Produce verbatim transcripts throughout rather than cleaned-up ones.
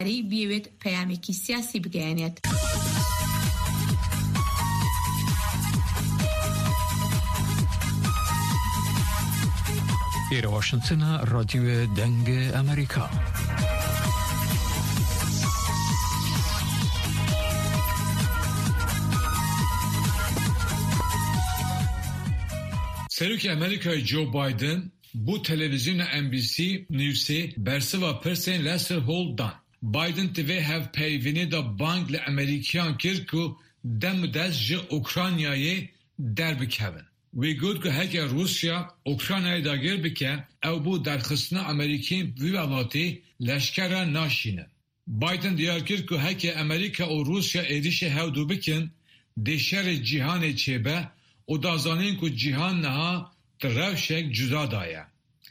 بیوید پیامکی سیاسی بگیرد. ایره واشنطن رادیو دنگ امریکا. سروک امریکای جو بایدن bu televizyona N B C News'e bersiva Persen Lester Hold'dan Biden TV hev peyvini da bank le Amerikan kir ku dem dest ji Ukrayna'yı derbikevin. We good ku heke Rusya Ukrayna'yı da gir bike ev bu derxistna Amerikan vivalati leşkera naşine. Biden diyar kir ku heke Amerika o Rusya erişe hevdu bikin deşer cihan çebe o da zanin ku cihan naha Revşek cüda daya.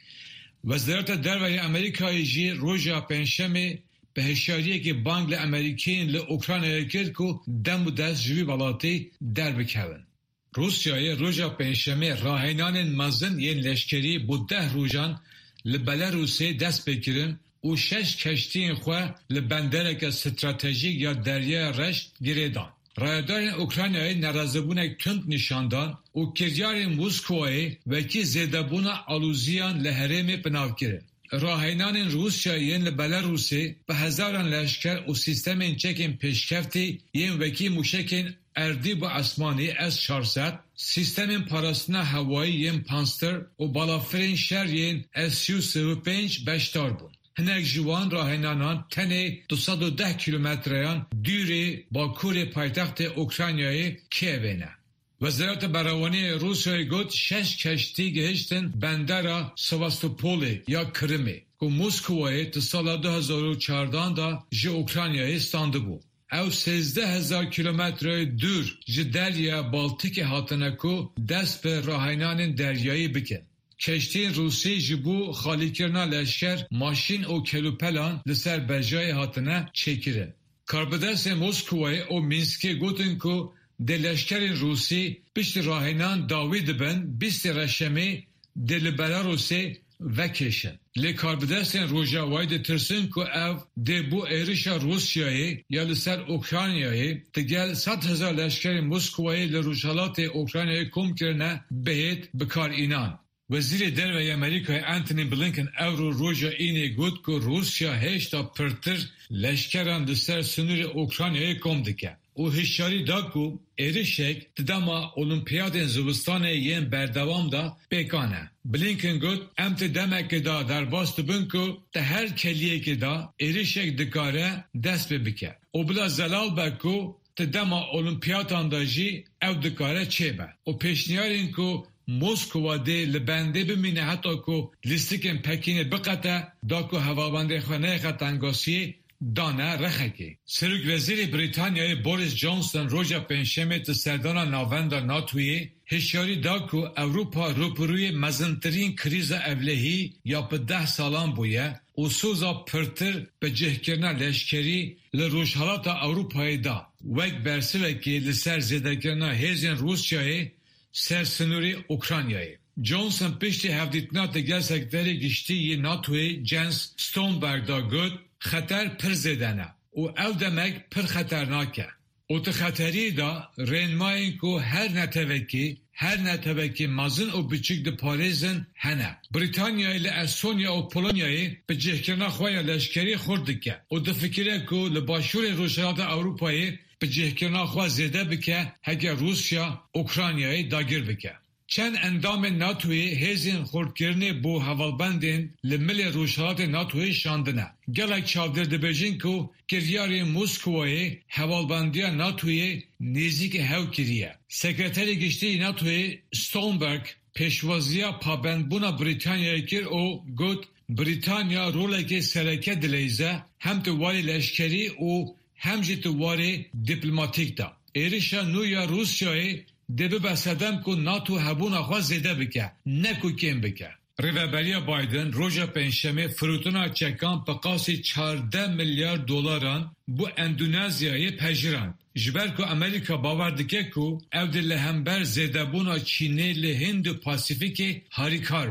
Vezareta Derveyi Amerika'yı jî roja penşemê bi hişyariyekê bank li Amerîkên li Ukraynayê kir ku dem û dest ji wî welatî derbikevin. Rusyayê roja penşemê rahênanên mezin yên leşkerî bu deh rojan li Belarusê dest pêkirin û şeş keştiyên xwe li bendereke stratejîk ya Deryaya Reş girê dan. Rayadarên Ukraynayê nerazibûnek tund nîşandan û kiryarên Moskowayê wekî zêdebûna alûziyan li herêmê pinavkirin. Rahênanên Rusyayê yên li Belarusê bi hezaran leşker û sîstemên çekên pêşkeftî yên wekî mûşekên erdî bi esmanî S çar sed, sîstemên parastina hewayî yên Pantsir û balafirên şer yên S U sıfır pênc beşdar bûn. Hinek ji wan rahênanan tenê du sed û deh kilometreyan dûrê bakurê paytextê Ukraynayê Kievê ne. Wezareta Berawaniyê Rusyayê got şeş keştî gihiştin bendera Sevastopolê ya Krimê ku Moskowayê di sala du hezar û çardan da ji Ukraynayê standibû. Ew sêzdeh hezar kilometre dûr ji Deryaya Baltîkê hatine ku dest bi rahênanên deryayî bikin. Keştiyên Rusî ji bo xalîkirina leşker maşîn û kelûpelan li ser bejayê hatine çêkirin. Karbidestên Moskowayê û Minskê gotin ku de leşkerên Rusî piştî rahênan dawî dibin bîstê reşemê de li Belarusê vekêşin. Lê karbidestên Rojavayê ditirsin ku ev de bu êrişa Rusyayê ya li ser Ukraynayê digel sed hezar leşkerên Moskowayê li rojhilatê Ukraynayê kom kirine bihêt bikarînan. Wezîrê Derveya Amerîkayê Antony Blinken ev roja înê got ku Rusya hêşta pirtir leşkeran li ser sınırê Ukraynayê kom dike. û hişyarî da ku êrişek di dema Olimpiyadên zivistanê yên berdewam da pêkan e. Blinken got em ti demekê da derbas dibin ku di her keliyekê da êrişek dikare dest pê bike. û bila zelal be ku ti dema Olimpiyatan da jî ew dikare çêbe. û pêşniyarên ku Moskova dê li bendê bimîne heta ku lîstikên Pekînê biqete da ku hevabendê xwe nexe tengasiyê dane rexekê. Serok Wezîrê Brîtanyayê Boris Johnson roja pênşemê ti serdana navenda NATOyê hişyarî da ku Ewropa rûpirûyê mezintirîn krîza evlehî ya bi deh salan bûye û soza pirtir bi cihkirina leşkerî li rojhilata Ewropayê da wek bersivekê li ser zêdekirina hêzên Rusyayê ser sınırı Ukraynayê. Johnson piştî hevdîtina te gel sekreterê giştî yê NATOyê Jens Stoltenberg da got xeter pir zêde ne û ew demek pir xeternak e. û ti xeterî da rênmayên ku her netevekî her netevekî mezin û biçik diparêzin hene. Brîtanyayê li Estonya û Polonyayê bi cihkirina xwe ya leşkerî xurt dike û difikire ku li başûrê rojhilata Ewropayê bi cihkirina xwe zêde bike heke Rusya Ukraynayê dagir bike. Çend endamên NATOyê hêzên xurtkirinê bo hevalbendên li milê rojhilatê NATOyê şandine. Gelek çavdêr dibêjin ku kiryarên Moskowayê hevalbendiya NATOyê nêzîkê hew kiriye. Sekreterê giştî NATOyê Stoltenberg pêşwaziya pabendbûna Brîtanyayê kir û got Brîtanya rolekê sereke dileyze hem ti warê leşkerî û hem jî ti warê dîplomatîk da. Êrişa nû ya Rusyayê debe besedem ku NATO hebûna xwe zêde bike, ne ku kêm bike. Rêveberiya Biden roja pênşemê firûtina çekan bi qasî çardeh milyar dolaran bu Endonezyayê pejirand. Ji ber ku Amerîka bawer dike ku ew di li hember zêdebûna Çînê li Hind û Pasîfikê harîkar be.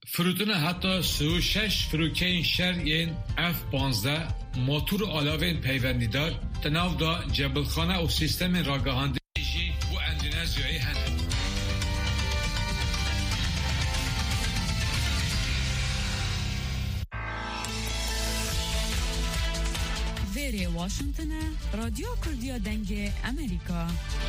فرودن حتی سو شش فروکین شهر این اف پانزده موتور علاوه پیوندیدار تناو دا جبلخانه و سیستم راگهاندهی و اندونزیایی هنه. ویری واشنطن رادیو کردیا دنگ امریکا.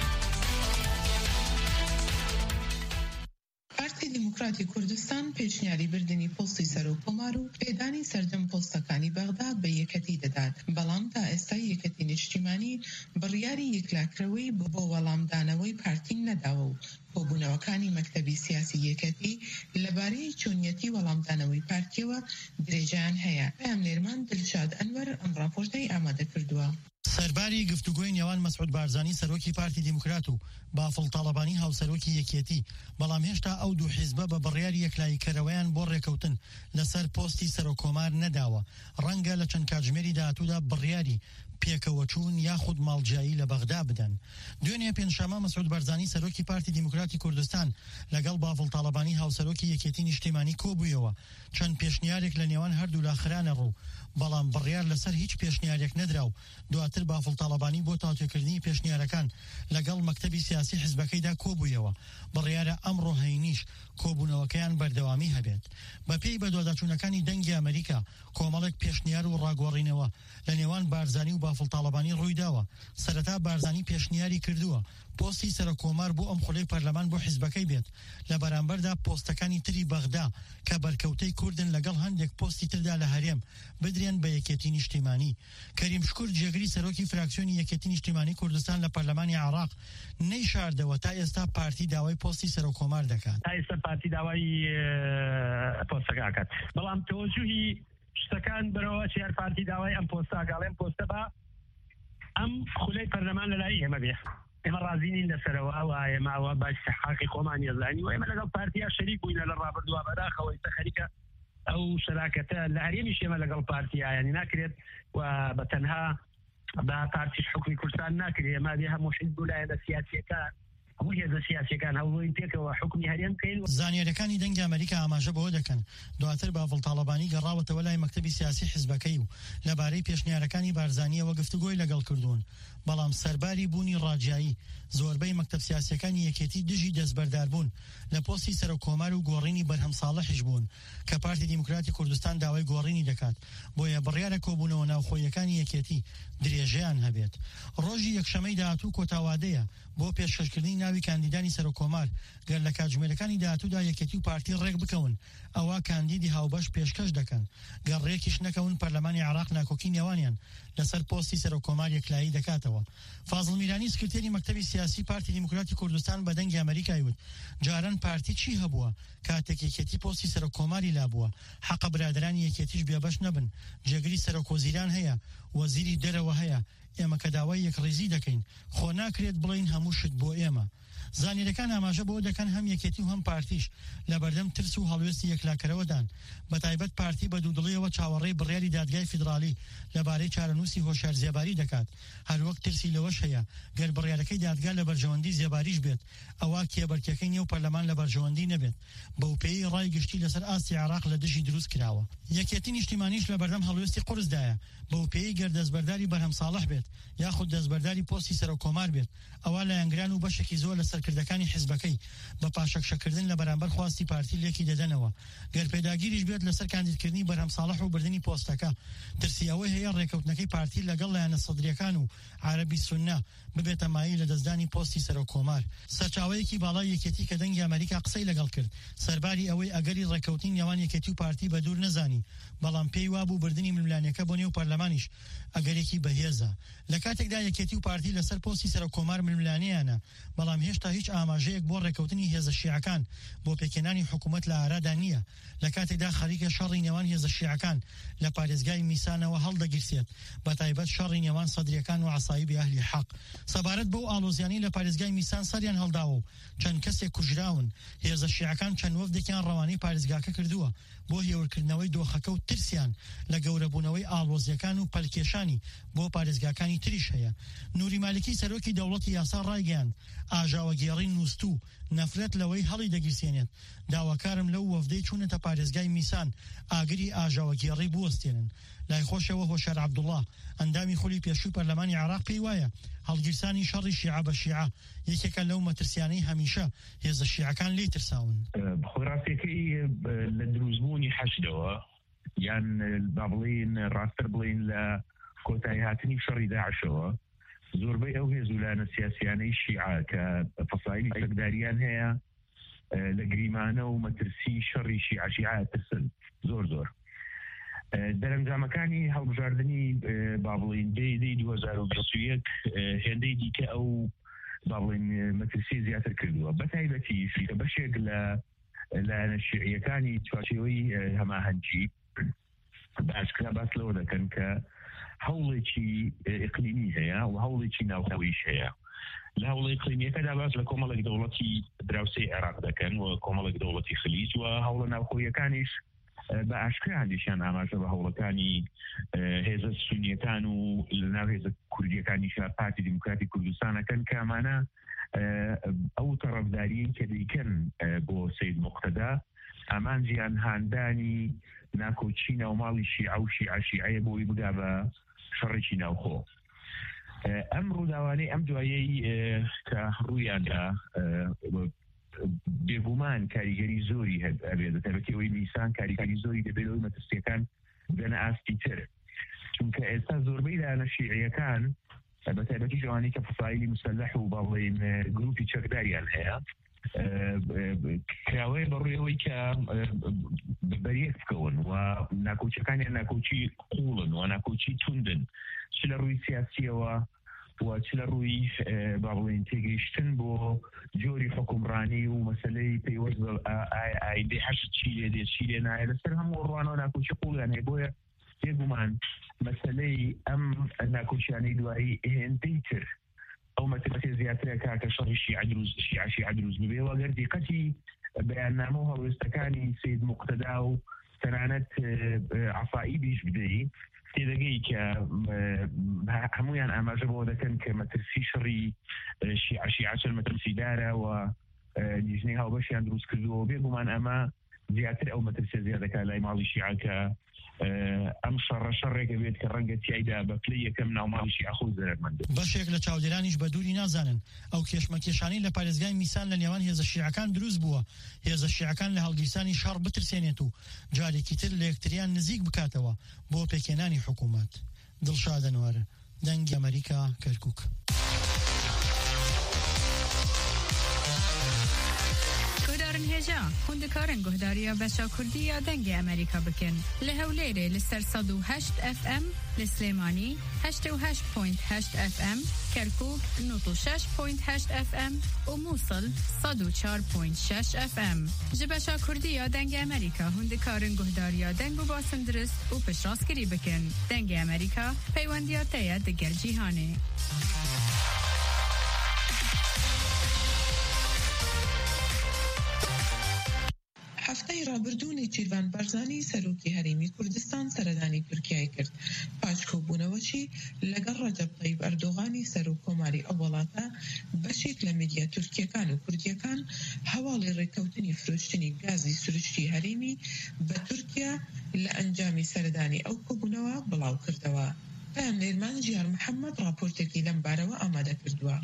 پارتی دموکراتی کوردستان پێشنیاری بردنی پۆستی سەر و کۆمار و پێدانی سەردەم پۆستەکانی بەغداد بە یەکەتی دەدات، بەڵام تا ئێستا یەکەتی نیشتیمانی بڕیاری یەکلاکرەوەی بۆ وەڵامدانەوەی پارتی نەداوە و کۆبوونەوەکانی مەکتەبی سیاسی یەکەتی لەبارەی چۆنیەتی وەڵامدانەوەی پارتیەوە درێژیان هەیە. پەیامنێرمان دڵشاد ئەنوەر ئەم ڕاپۆرتەی ئامادە کردووە. سەرباری گفتوگۆی نێوان مەسعود بارزانی سەرۆکی پارتی دموکرات و بافڵ تاڵەبانی هاوسەرۆکی یەکێتی، بەڵام هێشتا ئەو دوو حیزبە بە بڕیاری یەکلاییکەرەوەیان بۆ ڕێکەوتن لەسەر پۆستی سەرۆکۆمار نەداوە. ڕەنگە لە چەند کاتژمێری داهاتوودا بڕیاری پێکەوەچوون یاخود ماڵجایی لە بەغدا بدەن. دوێنێ پێنجشەمە مەسعود بارزانی سەرۆکی پارتی دموکراتی کوردستان لەگەڵ بافڵ تاڵەبانی هاوسەرۆکی یەکێتی نیشتیمانی کۆبوویەوە. چەند پێشنیارێک لە نێوان هەردوو لاخرانە ڕوو، بەڵام بڕیار لەسەر هیچ پێشنیارێک نەدراو. دواتر بافڵ تاڵەبانی بۆ تاوتێکردنی پێشنیارەکان لەگەڵ مەکتەبی سیاسی حیزبەکەیدا کۆبوویەوە. بڕیارە ئەمڕۆ هەینیش کۆبوونەوەکەیان بەردەوامی هەبێت. بەپێی بەدواداچوونەکانی دەنگی ئەمریکا کۆمەڵێک پێشنیار و ڕاگۆڕینەوە لە نێوان بارزانی و بافڵ تاڵەبانی ڕوویداوە. سەرەتا بارزانی پێشنیاری کردووە پۆستی سەرۆکۆمار بۆ ئەم خولەی پەرلەمان بۆ حیزبەکەی بێت، لە بەرامبەردا پۆستەکانی تری بەغدا کە بەرکەوتەی کوردن لەگەڵ هەندێک پۆستی تردا لە هەرێم بدرێن بە یەکێتی نیشتیمانی. کەریم شکور جێگری سەرۆکی فراکسیۆنی یەکێتی نیشتیمانی کوردستان لە پەرلەمانی عێراق نەیشاردەوە تا ئێستا پارتی داوای پۆستی سەرۆکۆمار دەکات. تا ئێستا پارتی داوای پۆستەکە ئاکات، بەڵام تەوەجوهی شتەکان بەرەوە چیار پارتی داوای ئەم پۆستە ئاگاڵێن پۆستە بە ئەم خولەی پەرلەمان لەلای ئێمە بێ. ئێمە ڕازینین لەسەرەوە ئەو ئێماوە باش حاقی خۆمان ێزانی و ئێمە لەگەڵ پارتیا شەریک بووینە لە ڕابردووە بەداخەوە ئێستا خەریکە ئەو شەراکەتە لە هەرێمیش ئێمە لەگەڵ پارتیا یانی ناکرێت و بە تەنها بە پارتیش حکومی کوردستان ناکرێت. ئێمە بێ هەموو حیزب و لایەنە سیاسیەکان هەموو هێزە سیاسیەکان هەوڵۆین پێکەوە حکومی هەرێم بکەین. زانیاریەکانی دەنگی ئەمریکا ئاماژە بەوە دەکەن دواتر بافڵ تاڵەبانی گەڕاوەتەوە لای مەکتەبی سیاسی حیزبەکەی و لەبارەی پێشنیارەکانی بارزانیەوە گفتوگۆی لەگەڵ کردوون، بەڵام سەرباری بوونی ڕاجایی زۆربەی مەکتەب سیاسیەکانی یەکێتی دژی دەستبەردار بوون لە پۆستی سەرۆکۆمار و گۆڕینی بەرهەم ساڵحیش بوون کە پارتی دیموکراتی کوردستان داوای گۆڕینی دەکات. بۆیە بڕیارە کۆبوونەوە ناوخۆیەکانی یەکێتی درێژەیان هەبێت. ڕۆژی یەکشەمەی داهاتوو کۆتاوادەیە بۆ پێشکەشکردنی ناوی کاندیدانی سەرۆکۆمار گەر لە کاتژمێرەکانی داهاتوودا یەکێتی و پارتی ڕێک بکەون ئەوە کاندیدی هاوبەش پێشکەش دەکەن، گەر ڕێکیش نەکەون پەرلەمانی عێراق ناکۆکی نێوانیان لەسەر پۆستی سەرۆکۆمار یەکلایی دەکاتەوە. فازڵ میرانی سکرتێری مەکتەبی سیاسی پارتی دیموکراتی کوردستان بە دەنگی ئەمریکای وت جاران پارتی چی هەبووە کاتێک یەکێتی پۆستی سەرۆکۆماری لابووە، حەقە برادرانی یەکێتیش بێبەش نەبن. جێگری سەرۆکۆزیران هەیە، وەزیری دەرەوە هەیە، ئێمە کە داوای یەکڕێزی دەکەین خۆ ناکرێت بڵین هەموو شت بۆ ئێمە. زانیەرەکان ئاماژە بۆ دەکەن هەم یەکێتی و هەم پارتیش لە بەردەم ترس و هەڵوێستی یەکلاکەرەوەدان، بە تایبەت پارتی بە دوودڵیەوە چاوەڕێی بڕیاری دادگای فیدرالی لەبارەی چارەنووسی هۆشیار زێباری دەکات. هەروەک ترسی لەوەش هەیە گەر بڕیارەکەی دادگا لە بەرژەوەندی زێباریش بێت ئەوە کێبەرکەکەی نێو پەرلەمان لە بەرژەوەندی نەبێت. بەوپێی ڕای گشتی لەسەر ئاستی عێراق لە دژی دروست کراوە. یەکێتی نیشتیمانیش لە بەردەم هەڵوێستی قورسدایە بەوپێی گەر دەستبەرداری بەرهەم ساڵح بێت یاخود دەستبەرداری پۆستی سەرۆکۆمار بێت ئەوە لایەنگران و بەشێکی زۆر لە سەرکردەکانی حیزبەکەی بە پاشەکشەکردن لە بەرامبەر خواستی پارتی لێکی دەدەنەوە. گەر پێداگیریش بێت لەسەر کاندیدکردنی بەرهەم ساڵح و بردننی پۆستەکە ترسی ئەوەی هەیە ڕێکەوتنەکەی پارتی لەگەڵ لایەنە سەدرەکان و عەرەبی سوننا ببێتە مایل لە دەستدانی پۆستی سەرۆکۆمار. سەرچاوەیەکی باڵای یەکێتی کە دەنگی ئەمریکا قسەی لەگەڵ کرد سەرباری ئەوەی ئەگەری ڕێکەوتنی نێوان یەکێتی و پارتی بە دوور نەزانی، بەڵام پێی وابوو بردننی ململانیەکە بۆ نێو پەرلەمانیش ئەگەرێکی بەهێزە. لە کاتێکدا یەکێتی و پارتی لەسەر پۆستی سەرۆکۆمار ململانیانە، بەڵام هێشتا هیچ ئاماژەیەک بۆ ڕێکەوتنی هێزە شیعەکان بۆ پێکێنانی حکوومەت لە ئارادا نییە. لە کاتێکدا خەریکە شەڕی نێوان هێزە شیعەکان لە پارێزگای میسانەوە هەڵدەگیرسێت، بە تایبەت شەڕی نێوان سەدرەکان و عەسایبی ئەهلی حەق. سەبارەت بەو ئاڵۆزیانی لە پارێزگای میسان سەریان هەڵداوە و چەند کەسێک کوژراون. هێزە شیعەکان چەند وەفدێکیان ڕەوانەی پارێزگاکە کردووە بۆ هێورکردنەوەی دۆخەکە و ترسیان لە گەورەبوونەوەی ئاڵۆزیەکان و پەلکێشانی بۆ پارێزگاکانی تریش هەیە. نوری مالکی سەرۆکی دەوڵەتی یاسا ڕایگەیاند ئاژاوە ئاژاوەگێڕی نووسوو نەفرەت لەوەی هەڵی دەگیرسێنێت. داواکارم لەو وەفدەی چوونەتە پارێزگای میسان ئاگری ئاژاوەگێڕی بوەستێنن. لای خۆشەوە هۆشار عەبدوڵڵا ئەندامی خولی پێشووی پەرلەمانی عێراق پێی وایە هەڵگیرسانی شەڕی شیعە بە شیعە یەکێکە لەو مەترسیانەی هەمیشە هێزە شیعەکان لێی ترساون. بەخۆی ڕاستیەکەی لە دروستبوونی حەشدەوە یان با بڵێن ڕاستتر بڵێن لە کۆتایی هاتنی شەڕی داعشەوە زۆربەی ئەو هێزولانە سیاسیانەی شیعە کە فەسایلی سەکداریان هەیە لە گریمانە و مەترسی شەڕی شیعە شیعە ترسن زۆر زۆر. دەرەنجامەکانی هەڵبژاردننی با بڵێن دەی دوو هەزار و بیست و یەک هێندەی دیکە ئەو با بڵێن مەترسی زیاتر کردووە بە تایبەتیش کە بەشێک لە لایەنە شیعیەکانی چوارچێوەی هەماهەنگی باشکرا باس لەوە دەکەن کە هەوڵێکی ئیقلیمی هەیە و هەوڵێکی ناوخۆییش هەیە. لە هەوڵی ئیقلیمیەکەدا باس لە کۆمەڵێک دەوڵەتی دراوسەی عێراق دەکەن و کۆمەڵێک دەوڵەتی خلیج و هەوڵە ناوخۆیەکانیش بە ئاشکرا هەندێکیان ئاماژە بە هەوڵەکانی هێزە سونیەکان و لە ناو هێزە کوردیەکانیش پارتی دیموکراتی کوردستانەکەن کە ئەمانە ئەو تەڕەفداریین کە دەیکەن بۆ سەید موقتەدا ئامانجیان هاندانی ناکۆچی ناوماڵی شیعە و شیعە شیعەیە بۆی بگا بە شەڕێکی ناوخۆ. ئەم ڕووداوانەی ئەم دوایەی کە ڕوویاندا بێگومان کاریگەری زۆری هەبێت تایبەتەوەی میسان کاریگەری زۆری دەبێتەوەی مەترسیەکان بگەنە ئاستی تر چونکە ئێستا زۆربەی لایەنە شیعیەکان بە تایبەتی جوانی کە فەسایلی مسلح و با بڵێن گروپی چەکداریان هەیە کراوەیە بەڕوویەوەی کە بەریەک بکەون و ناکۆچەکانیان ناکۆچی قوڵن و ناکۆچی توندن چ لە ڕووی سیاسیەوە و چ لە ڕووی با بڵێن تێگەیشتن بۆ جۆری حکومڕانی و مەسەلەی پەیوەست ئایندەی حەشت چی لێ دێت چی لێ نایە لەسەر هەموو ڕوانەوە ناکۆچی قوڵیان هەیە بۆیە بێگومان مەسەلەی ئەم ناکۆچیانەی دوایی هێندەی تر ئەو مەترسیە زیاترەکە کە شەڕی شیعە دروست شیعە شیعە دروست ببێ و ئەگەر دیقەتی بەیاننامە و هەڵوێستەکانی سەید موقتەدا و تەنانەت عەفایی بیش بدەی تێدەگەی کە هەمویان ئاماژە بۆ دەکەن کە مەترسی شەڕی شیعە شیعە چەند مەترسیدارە و لیژنەی هاوبەشیان دروست کردووە بێگومان ئەمە زیاتر ئەو مەترسیە زیادەکە لای ماڵی شیعە کە ئەم شەڕە شەڕێکە بێت کە ڕەنگە تیایدا بە پلەی یەکەم ناوماڵی شیعە خۆ زەرمەندە. بەشێک لە چاودێرانیش بە دووری نازانن ئەو کێشمەکێشانەی لە پارێزگای میسان لە نێوان هێزە شیعەکان دروست بووە هێزە شیعەکان لە هەڵگیرسانی شەڕ بترسێنێت و جارێکی تر لە یەکتریان نزیک بکاتەوە بۆ پێکێنانی حکوومەت. دڵشاد ئەنوەر دەنگی ئەمریکا کەرکووک. هێژا خوندەکارن گوهداریە بەشا کوردیە دەنگی ئەمریکا بکەن لە هەولێرێ لەسەر سەد و هەشت ئەف ئەم لە سلێمانی هەشتە و هەشت پۆینت هەشت ئەف ئەم کەرکووک نۆت و شەش پۆینت هەشت ئەف ئەم و مووسڵ سەد و چوار پۆینت شەش ئەف ئەم ji بەشا کوردیە دەنگی ئەمریکا هوندەکارن گوهداریە دەنگ و باسن درست و پشتڕاستکردی بکەن دەنگی ئەمریکا پەیوەندیە تەیە دەگەل جیهانێ. هەفتەی ڕابردوونی چیروان بارزانی سەرۆکی هەرێمی کوردستان سەردانی تورکیای کرد پاچکۆبوونەوەچی لەگەڵ ڕەجەب طەیب ئەردۆغانی سەرۆک کۆماری ئەو وڵاتە بەشێک لە میدیا تورکیەکان و کوردیەکان هەواڵی ڕێکەوتنی فرۆشتنی گازی سروشتی هەرێمی بە تورکیا لە ئەنجامی سەردانی ئەو کۆبوونەوە بڵاو کردەوە. پەیام لێرمان ژیار محەممەد راپۆرتێکی لەم بارەوە ئامادە کردووە.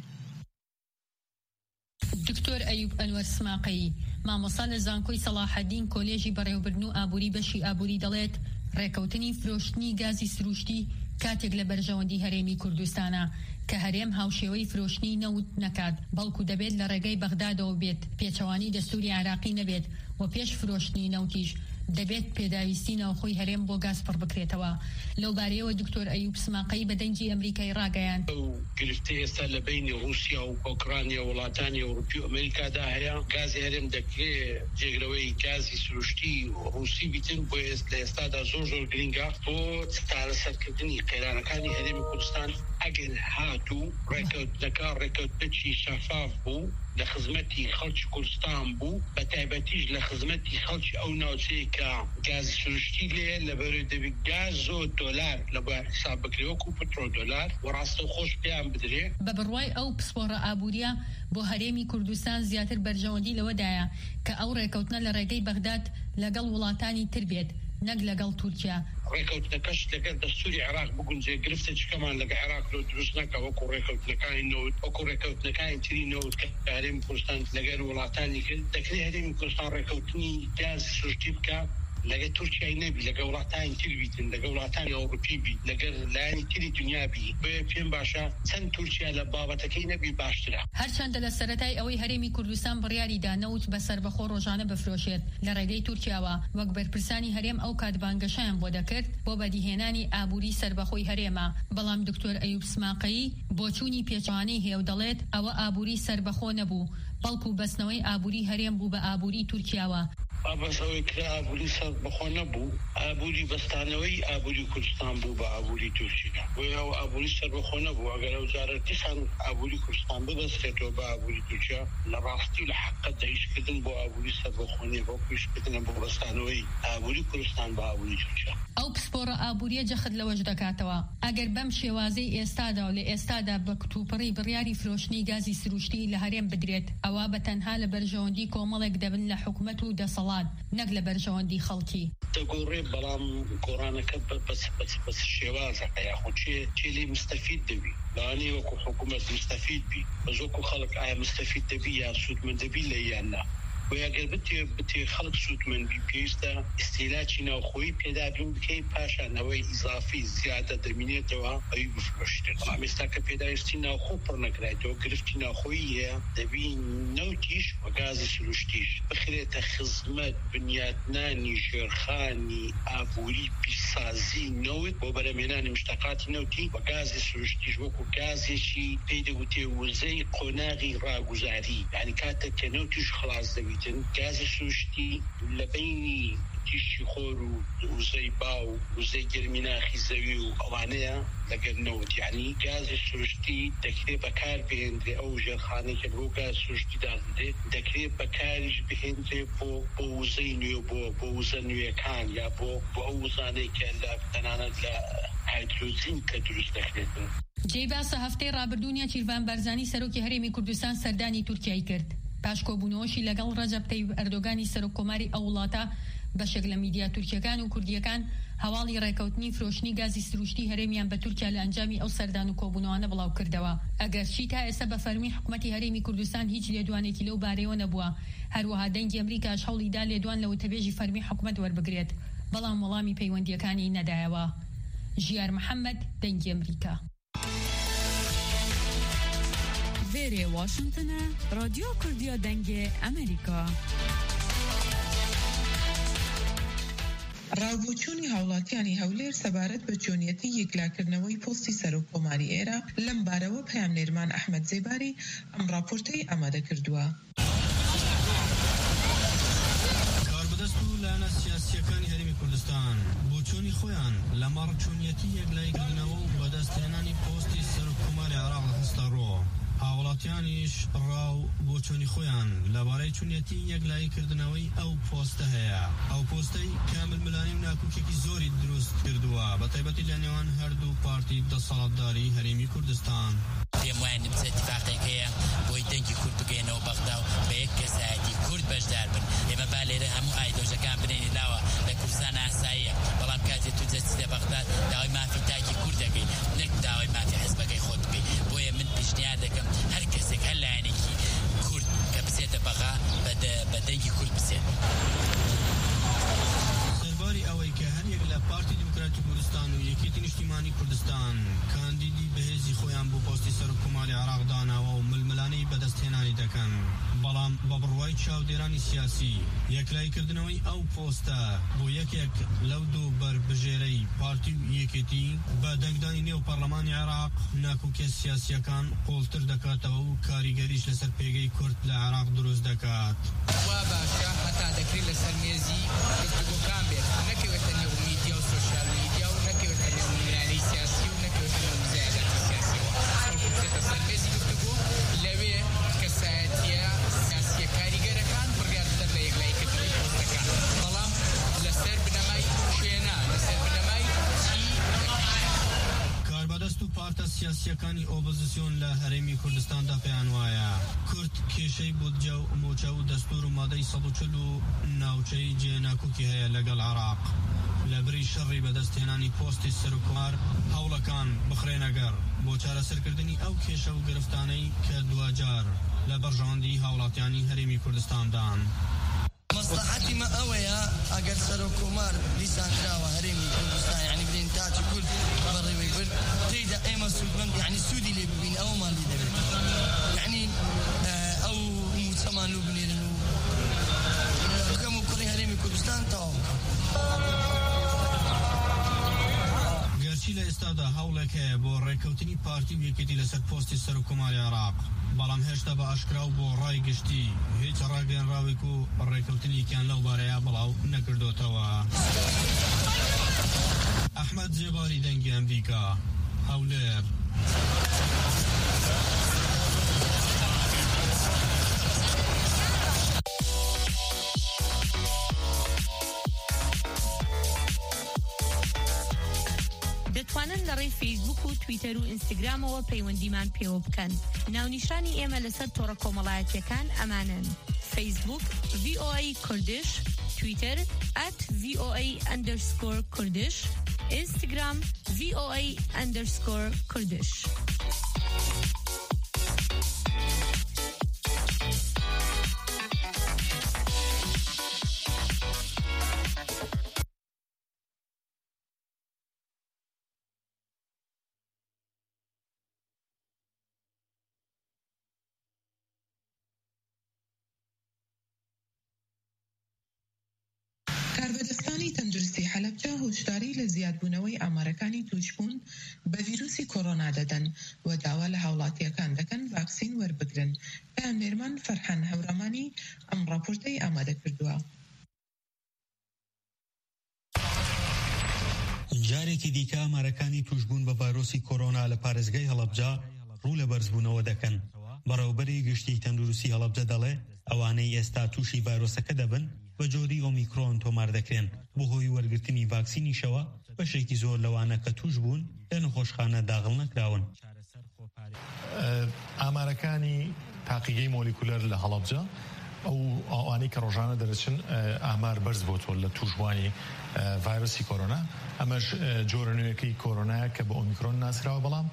دکتۆر ئەیوب ئەنوەر سماقەیی مامۆستا لە زانکۆی سەلاحەدین کۆلێژی بەڕێوەبردن و ئابووری بەشی ئابووری دەڵێت ڕێکەوتنی فرۆشتنی گازی سروشتی کاتێک لە بەرژەوەندی هەرێمی کوردستانە کە هەرێم هاوشێوەی فرۆشتنی نەوت نەکات بەڵکو دەبێت لە ڕێگەی بەغدادەوە بێت پێچەوانی دەستوری عێراقی نەبێت و پێش فرۆشتنی نەوتیش دەبێت پێداویستی ناوخۆی هەرێم بۆ گاز پڕ بکرێتەوە. لەو بارەیەوە دکتۆر ئەیوب سماقەیی بە دەنگی ئەمریکای ڕاگەیاند گرفتی ئێستا لە بینی رووسیا و ئۆکرانیا وڵاتانی ئەوروپی و ئەمریکادا هەیە گازی هەرێم دەکرێت جێگرەوەی گازی سروشتی و رووسی بیتن بۆ لە ئێستادا زۆر زۆر گرنگە بۆ چارەسەرکردنی قەیرانەکانی هەرێمی کوردستان ئەگەر هاتوو ڕێکەوتنەکە ڕێکەوتنەکی شەفاف بوو لخدمتی خلق کوردستان بو بتایبەتیش لخدمتی خلق ئەو ناوچەیە کە گازی سروشتی لێ لەبەرەوەی دەبێت گاز و دۆلار لەبە حساب بکرێ وەکو پترۆ دۆلار و ڕاستەوخۆش پێیان بدرێ. بە بڕوای ئەو پسپۆڕە ئابووریە بۆ هەرێمی کوردستان زیاتر بەرژەوەندی لەوەدایە کە ئەو ڕێکەوتنە لە ڕێگەی بەغداد لەگەڵ وڵاتانی تر بێت نەک لەگەڵ تورکیا. ڕێکەوتنەکەش لەگەڵ دەستوری عێراق بگونجێ گرفتە چکەمان لەگە عێراق لۆ دروست نەکە وەکو ڕێکەوتنەکانی نەوت وەکو ڕێکەوتنەکانی تری نەوت کە هەرێمی کوردستان لەگەڵ وڵاتانی کرد دەکرێت هەرێمی کوردستان ڕێکەوتنی گاز سروشتی بکە لەگە تورکیای نەبی لەگە وڵاتانی تر بیتن لەگە وڵاتانی ئەوروپی بی لەگەر لایەنی تری دنیا بی بۆیە پێم باشە چەند تورکیا لە بابەتەکەی نەبی باشترە. هەرچەندە لە سەرەتای ئەوەی هەرێمی کوردستان بڕیاریدا نەوت بەسەر بەخۆ ڕۆژانە بفرۆشێت لە ڕێگەی تورکیاوە وەک بەرپرسانی هەرێم ئەو کاتبانگەشیان بۆ دەکرد بۆ بەدیهێنانی ئابووری سەربەخۆی هەرێمە، بەڵام دکتۆر ئەیوب سماقەیی بۆ چوونی پێچوانەی هێو دەڵێت ئەوە ئابووری سەربەخۆ نەبوو بەڵکو بەستنەوەی ئابووری هەرێم بوو بە ئابووری تورکیاوە. ئابەسەوەی کرا ئابووری سەربەخۆ نەبوو، ئابووری بەستانەوەی ئابووری کوردستان بوو بە ئابووری تورکیا. بۆیە ئەو ئابووری سەربەخۆ نەبوو. ئەگەر ئەو جارە دیسان ئابووری کوردستان ببەستێتەوە بە ئابووری تورکیا لە ڕاستی لە حەقیقەت هیچکردن بۆ ئابووری سەربەخۆ نیە، بۆ هیچکردنە بۆ بەستانەوەی ئابووری کوردستان بە ئابووری تورکیا. ئەو پسپۆڕە ئابووریە جەخت لەوەش دەکاتەوە ئەگەر بەم شێوازەی ئێستادا و لە ئێستادا بە کتوپڕی بڕیاری فرۆشتنی گازی سروشتی لە هەرێم بدرێت ئەوە بەتەنها لە بەرژەوەندی کۆمەڵێک دەبن لە حکومەت و دەسەڵات نەک لە بەرژەوەندی خەڵکی. دەگۆڕێ بەڵام گۆڕانەکە بەس شێوازەکە یاخۆ چێ لێ مستەفید دەبی لەوانەیە وەکو حکومەت مستەفید بی بەس وەکو خەڵک ئایا مستەفید دەبی یا سوودمەند دەبی لە یان نا. وەگەر بتێ بتێ خەڵک سوودمەند بی پێویستە ئیستیلاکی ناوخۆیی پێدابین بکەی پاشانەوەی ئیزافی زیادە دەمینێتەوە ئەوی بفرۆشتێت. بەڵام ئێستا کە پێداویستی ناوخۆ پڕ نەکرایەوە گرفتی ناوخۆیی هەیە دەبی نەوتیش و گازی سروشتیش بخرێتە خزمەت بنیادنانی ژێرخانی ئابووری پیسازی نەوت بۆ بەرەمێنانی مشتەقاتی نەوتی و گازی سروشتیش وەکو گازێکی پێی دەگوتێ وزەی قۆناغی ڕاگوزاری، یعنی کاتێک کە نەوتیش خلاص دەبیت گازی سروشتی لە بینی تیشی خۆر و وزەی باو وزەی گەرمیناخی زەوی و ئەوانەیە لەگەر نەوت، یعنی گازی سروشتی دەکرێت بەکار بهێنرێ ئەو ژێرخانەیەکە بۆ گاز سروشتی دادێت دەکرێت بەکاریش بهێنرێ بۆ بۆ وزەی نوێ بۆ بۆ وزە نوێەکان یا بۆ بۆ ئەو وزانەی کە لە تەنانەت لە هایدرۆجین کە دروست دەکرێتن. جێی باسە هەفتەی ڕابردوونیە چیروان بارزانی سەرۆکی هەرێمی کوردستان سەردانی تورکیای کرد پاش کۆبوونەوەشی لەگەڵ ڕەجەب تەیب ئەردۆگانی سەرۆک کۆماری ئەو وڵاتە بەشێک لە میدیا تورکیەکان و کوردیەکان هەواڵی ڕێکەوتنی فرۆشتنی گازی سروشتی هەرێمیان بە تورکیا لە ئەنجامی ئەو سەردان و کۆبوونەوانە بڵاو کردەوە. ئەگەر چی تا ئێستا بە فەرمی حکوومەتی هەرێمی کوردستان هیچ لێدوانێکی لەو بارەیەوە نەبووە، هەروەها دەنگی ئەمریکاش هەوڵیدا لێدوان لە وتەبێژی فەرمی حکوومەت وەربگرێت، بەڵام وەڵامی پەیوەندیەکانی نەدایەوە. ژیار محەممەد، دەنگی ئەمریکا. وێرێ واشنگتنە رادیۆ کوردیە دەنگێ ئەمریکا. ڕاوبۆچوونی هاوڵاتیانی هەولێر سەبارەت بە چۆنیەتی یەکلاکردنەوەی پۆستی سەرۆک کۆماری ئێرە لەم بارەوە پەیامنێرمان ئەحمەد زێباری ئەم راپۆرتەی ئامادە کردووە. کاربەدەست و لایەنە سیاسیەکانی هەرێمی کوردستان بۆچوونی خۆیان لە مەڕ چۆنیەتی یەکلایکردنەوە و بەدەستهێنانی پۆستی سەرۆک کۆماری عێراق هەستە ڕۆ. هاوڵاتیانیش ڕاو بۆ چۆنی خۆیان لەبارەی چونەتی یەکلاییکردنەوەی ئەو پۆستە هەیە. ئەو پۆستەی کامل ملانی و ناکوکێکی زۆری دروست کردووە بە تایبەتی لە نێوان هەردوو پارتی دەسەڵاتداری هەرێمی کوردستان. پێم وایە نمچە اتفاقێک هەیە بۆی دەنگی کورد بگەینەوە بەغدا و بە یەک کەسایەتی کورد بەشدار بن. ئێمە با لێرە هەموو ئایدۆژەکان بنێنی لاوە لە کوردستان ئاساییە، بەڵام کاتێک تو جەچیت لە بەغداد داوای مافی تاکی کورد دەکەی نەک داوای مافی حیزبەکەی خۆت بکەی. بۆیە من پیشنیار دەکەم هەر کەسێک هەر لایەنێکی کورد کە بچێتە بەغا بە دەنگی کورد بچێت. سەرباری ئەوەی کە هەر یەک لە پارتی دیموکراتی کوردستان و یەکێتی نیشتیمانی کوردستان کاندیدی بەهێزی خۆیان بۆ پۆستی سەرۆک کۆماری عێراق داناوە و ململانەی بەدەستهێنانی دەکەن، بەڵام بە بڕوای چاودێرانی سیاسی یەکلایکردنەوەی ئەو پۆستە بۆ یەکێک لەو دوو بربژێرەی پارتی و یەکێتی بە دەنگدانی نێو پەرلەمانی عێراق ناکوکێ سیاسیەکان قوڵتر دەکاتەوە و کاریگەریش لەسەر پێگەی کورد لە عێراق دروست دەکات. وا باشە هەتا دەکرێت لەسەر مێزی گفتوگۆکان بێت، نەکەوێتە نێو میدیا و سۆشیال میدیا و نەکەوێتە نێو میلانی سیاسی و نەکەوێتە نێو زیادەتی سیاسیەوە. بچێتە سەر مێزی گفتوگۆ لەوێ کەسایەتیە پارتە سیاسیەکانی ئۆپۆزیسیۆن لە هەرێمی کوردستاندا پێیان وایە کورد کێشەی بودجە و مۆچە و دەستور و مادەی سەد و چل و ناوچەی جێناکوکی هەیە لەگەڵ عێراق لە بری شەڕی بەدەستهێنانی پۆستی سەرۆکومار هەوڵەکان بخرێنەگەر بۆ چارەسەرکردنی ئەو کێشە و گرفتانەی کە دوجار لە بەرژەوەندی هاوڵاتیانی هەرێمی کوردستاندان. مصلحتي ما أويا أجر سروكومار لسان دراوة هرمي كردستان يعني بدين تاجي كل بري ويبر تيدا أي مسؤول من يعني سودي اللي بين أو ما اللي دبي يعني أو مسمى لبنان إنه كم كوري هرمي كردستان تاو. گەرچی لە ئێستادا هەوڵێک هەیە بۆ ڕێکەوتنی پارتی و یەکێتی لەسەر پۆستی سەرۆکۆماری عێراق بەڵام هێشتا بە ئاشکرا و بۆ ڕای گشتی هیچ ڕاگەیەنراوێک و ڕێکەوتنییان لەو بارەیە بڵاو نەکردوتەوە. ئەحمەد جێباری دەنگی ئەمریکا هەولێر. دەتوانن لە ڕێی فیسبوک و تویتەر و ئینستاگرامەوە پەیوەندیمان پێوە بکەن. ناونیشانی ئێمە لەسەر تۆڕە کۆمەڵایەتیەکان ئەمانن: فیسبوک ڤی ئۆ ئەی کوردش، تویتەر ئەت ڤی ئۆ ئەی ئەندەرسکۆر کوردش، ئینستاگرام ڤی ئۆ ئەی ئەندەرسکۆر کوردش. کاربەدەستانی تەندروستی حەلەبجە هۆشداری لە زیادبوونەوەی ئامارەکانی توشبوون بە ڤیرۆسی کۆڕۆنا دەدەن و داوا لە هاوڵاتیەکان دەکەن ڤاکسین وەربگرن. پەیامنێرمان فەرحان هەورەمانی ئەم ڕاپۆرتەی ئامادە کردووە. جارێکی دیکە ئامارەکانی توشبوون بە ڤایرۆسی کۆڕۆنا لە پارێزگای هەڵەبجە ڕوو لە بەرزبوونەوە دەکەن. بەڕێوەبەری گشتی تەندروستی هەڵەبجە دەڵێ ئەوانەی ئێستا تووشی ڤایرۆسەکە دەبن بە جۆری ئۆمیکرۆن تۆمار دەکرێن بۆ هۆی وەرگرتنی ڤاکسینیشەوە بەشێکی زۆر لەوانە کە توش بوون لە نەخۆشخانە داغڵ نەکراون. ئامارەکانی تاقیگەی مۆلیکولەر لە هەڵەبجە ئەو ئەوانەی کە ڕۆژانە دەرەچن ئامار بەرز بۆتەوە لە توشبوانی ڤایرۆسی کۆڕۆنا. ئەمەش جۆرە نوێیەکەی کۆڕۆنایە کە بە ئۆمیکرۆن ناسراوە، بەڵام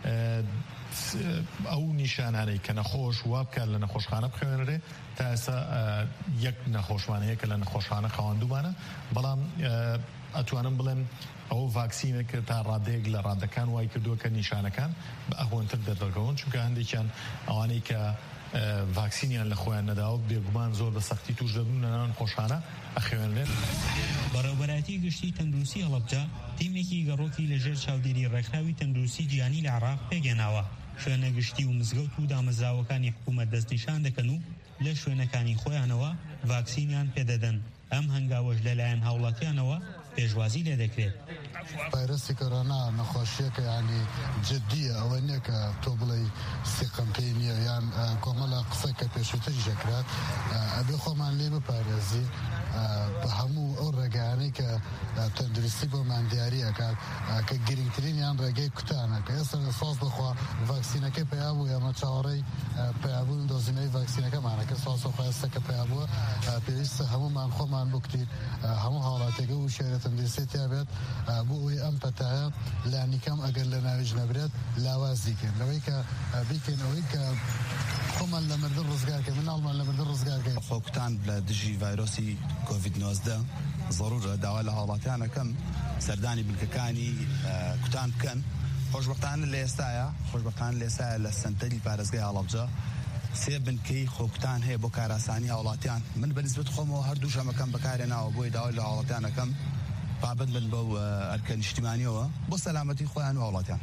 ئەو نیشانانەی کە نەخۆش وابکات لە نەخۆشخانە بخوێنرێ تا ئێستا یەک نەخۆشمانەیە کە لە نەخۆشخانە خاوەندومانە، بەڵام ئەتوانم بڵێم ئەو ڤاکسینێک تا ڕادەیەک لە ڕادەکان وای کردووە کە نیشانەکان بە ئەهۆنتر دەردەکەون، چونکە هەندێکیان ئەوانەی کە ڤاکسینیان لە خۆیان نەداوە بێگومان زۆر بە سەختی توش دەبن لە ناو نەخۆشخانە ئەخوێنرێن. بەڕێوەبەرایەتی گشتی تەندروستی هەڵەبجە تیمێکی گەڕۆکی لەژێر چاودێری ڕێکخراوی تەندروستی جیهانی لە عێراق پێگەناوە. شوێنە گشتی و مزگەوت و دامەزراوەکانی حکوومەت دەستنیشان دەکەن و لە شوێنەکانی خۆیانەوە ڤاکسینیان پێدەدەن. ئەم هەنگاوەش لەلایەن هاوڵاتیانەوە پێشوازی لێ دەکرێت. ڤایرۆسی کۆڕۆنا نەخۆشیەکە ینی جددیە، ئەوە نییە کە تۆ بڵێ سیقم پێی نییە یان کۆمەڵە قسەی کە پێشووتری ژەکرات. ئەبێ خۆمان لێ بپارێزی بە هەموو ئەو ڕێگەیانەی کە تەندروستی بۆمان دیاریەکات کە گرنگترینیان ڕێگەی کوتانە کە ئێستا ساز بخوا ڤاکسینەکەی پێیابوو ئێمە چاوەڕێی پێیابوون دۆزینەی ڤاکسینەکەمانە کە ساز خۆستا کە پێیابووە پێویستە هەمومان خۆمان بکتین هەموو هاوڵاتێکە و شێرە تەندروستی تیابێت بۆ ئەوەی ئەم پەتایە لانیکەم ئەگەر لە ناویش نەبرێت لاوازیکەن لەوەی کە بیکەن ئەوەی کە خۆمان لە مردن ڕزگارکەین مناڵمان لە مردن ڕزگارکەین. خۆکوتان لە دژی ڤایرۆسی کۆڤید نۆزدە ضرورە داوا لە هاوڵاتیانەکەم سەردانی بنکەکانی کوتان بکەن. خۆشبەختانە لە ئێستایە خۆشبەختانە لە ئێستایە لە سنتەری پارێزگای هەڵەبجە سێ بنکەی خۆکوتان هەیە بۆ کاراسانی هاوڵاتیان. من بەنسبەت خۆمەوە هەردوو ژەمەکەم بەکارێناوە بۆی داوای لە هاوڵاتیانەکەم بابەت بن بەو ئەرکە نیشتیمانیەوە بۆ سەلامەتی خۆیان و هاوڵاتیان.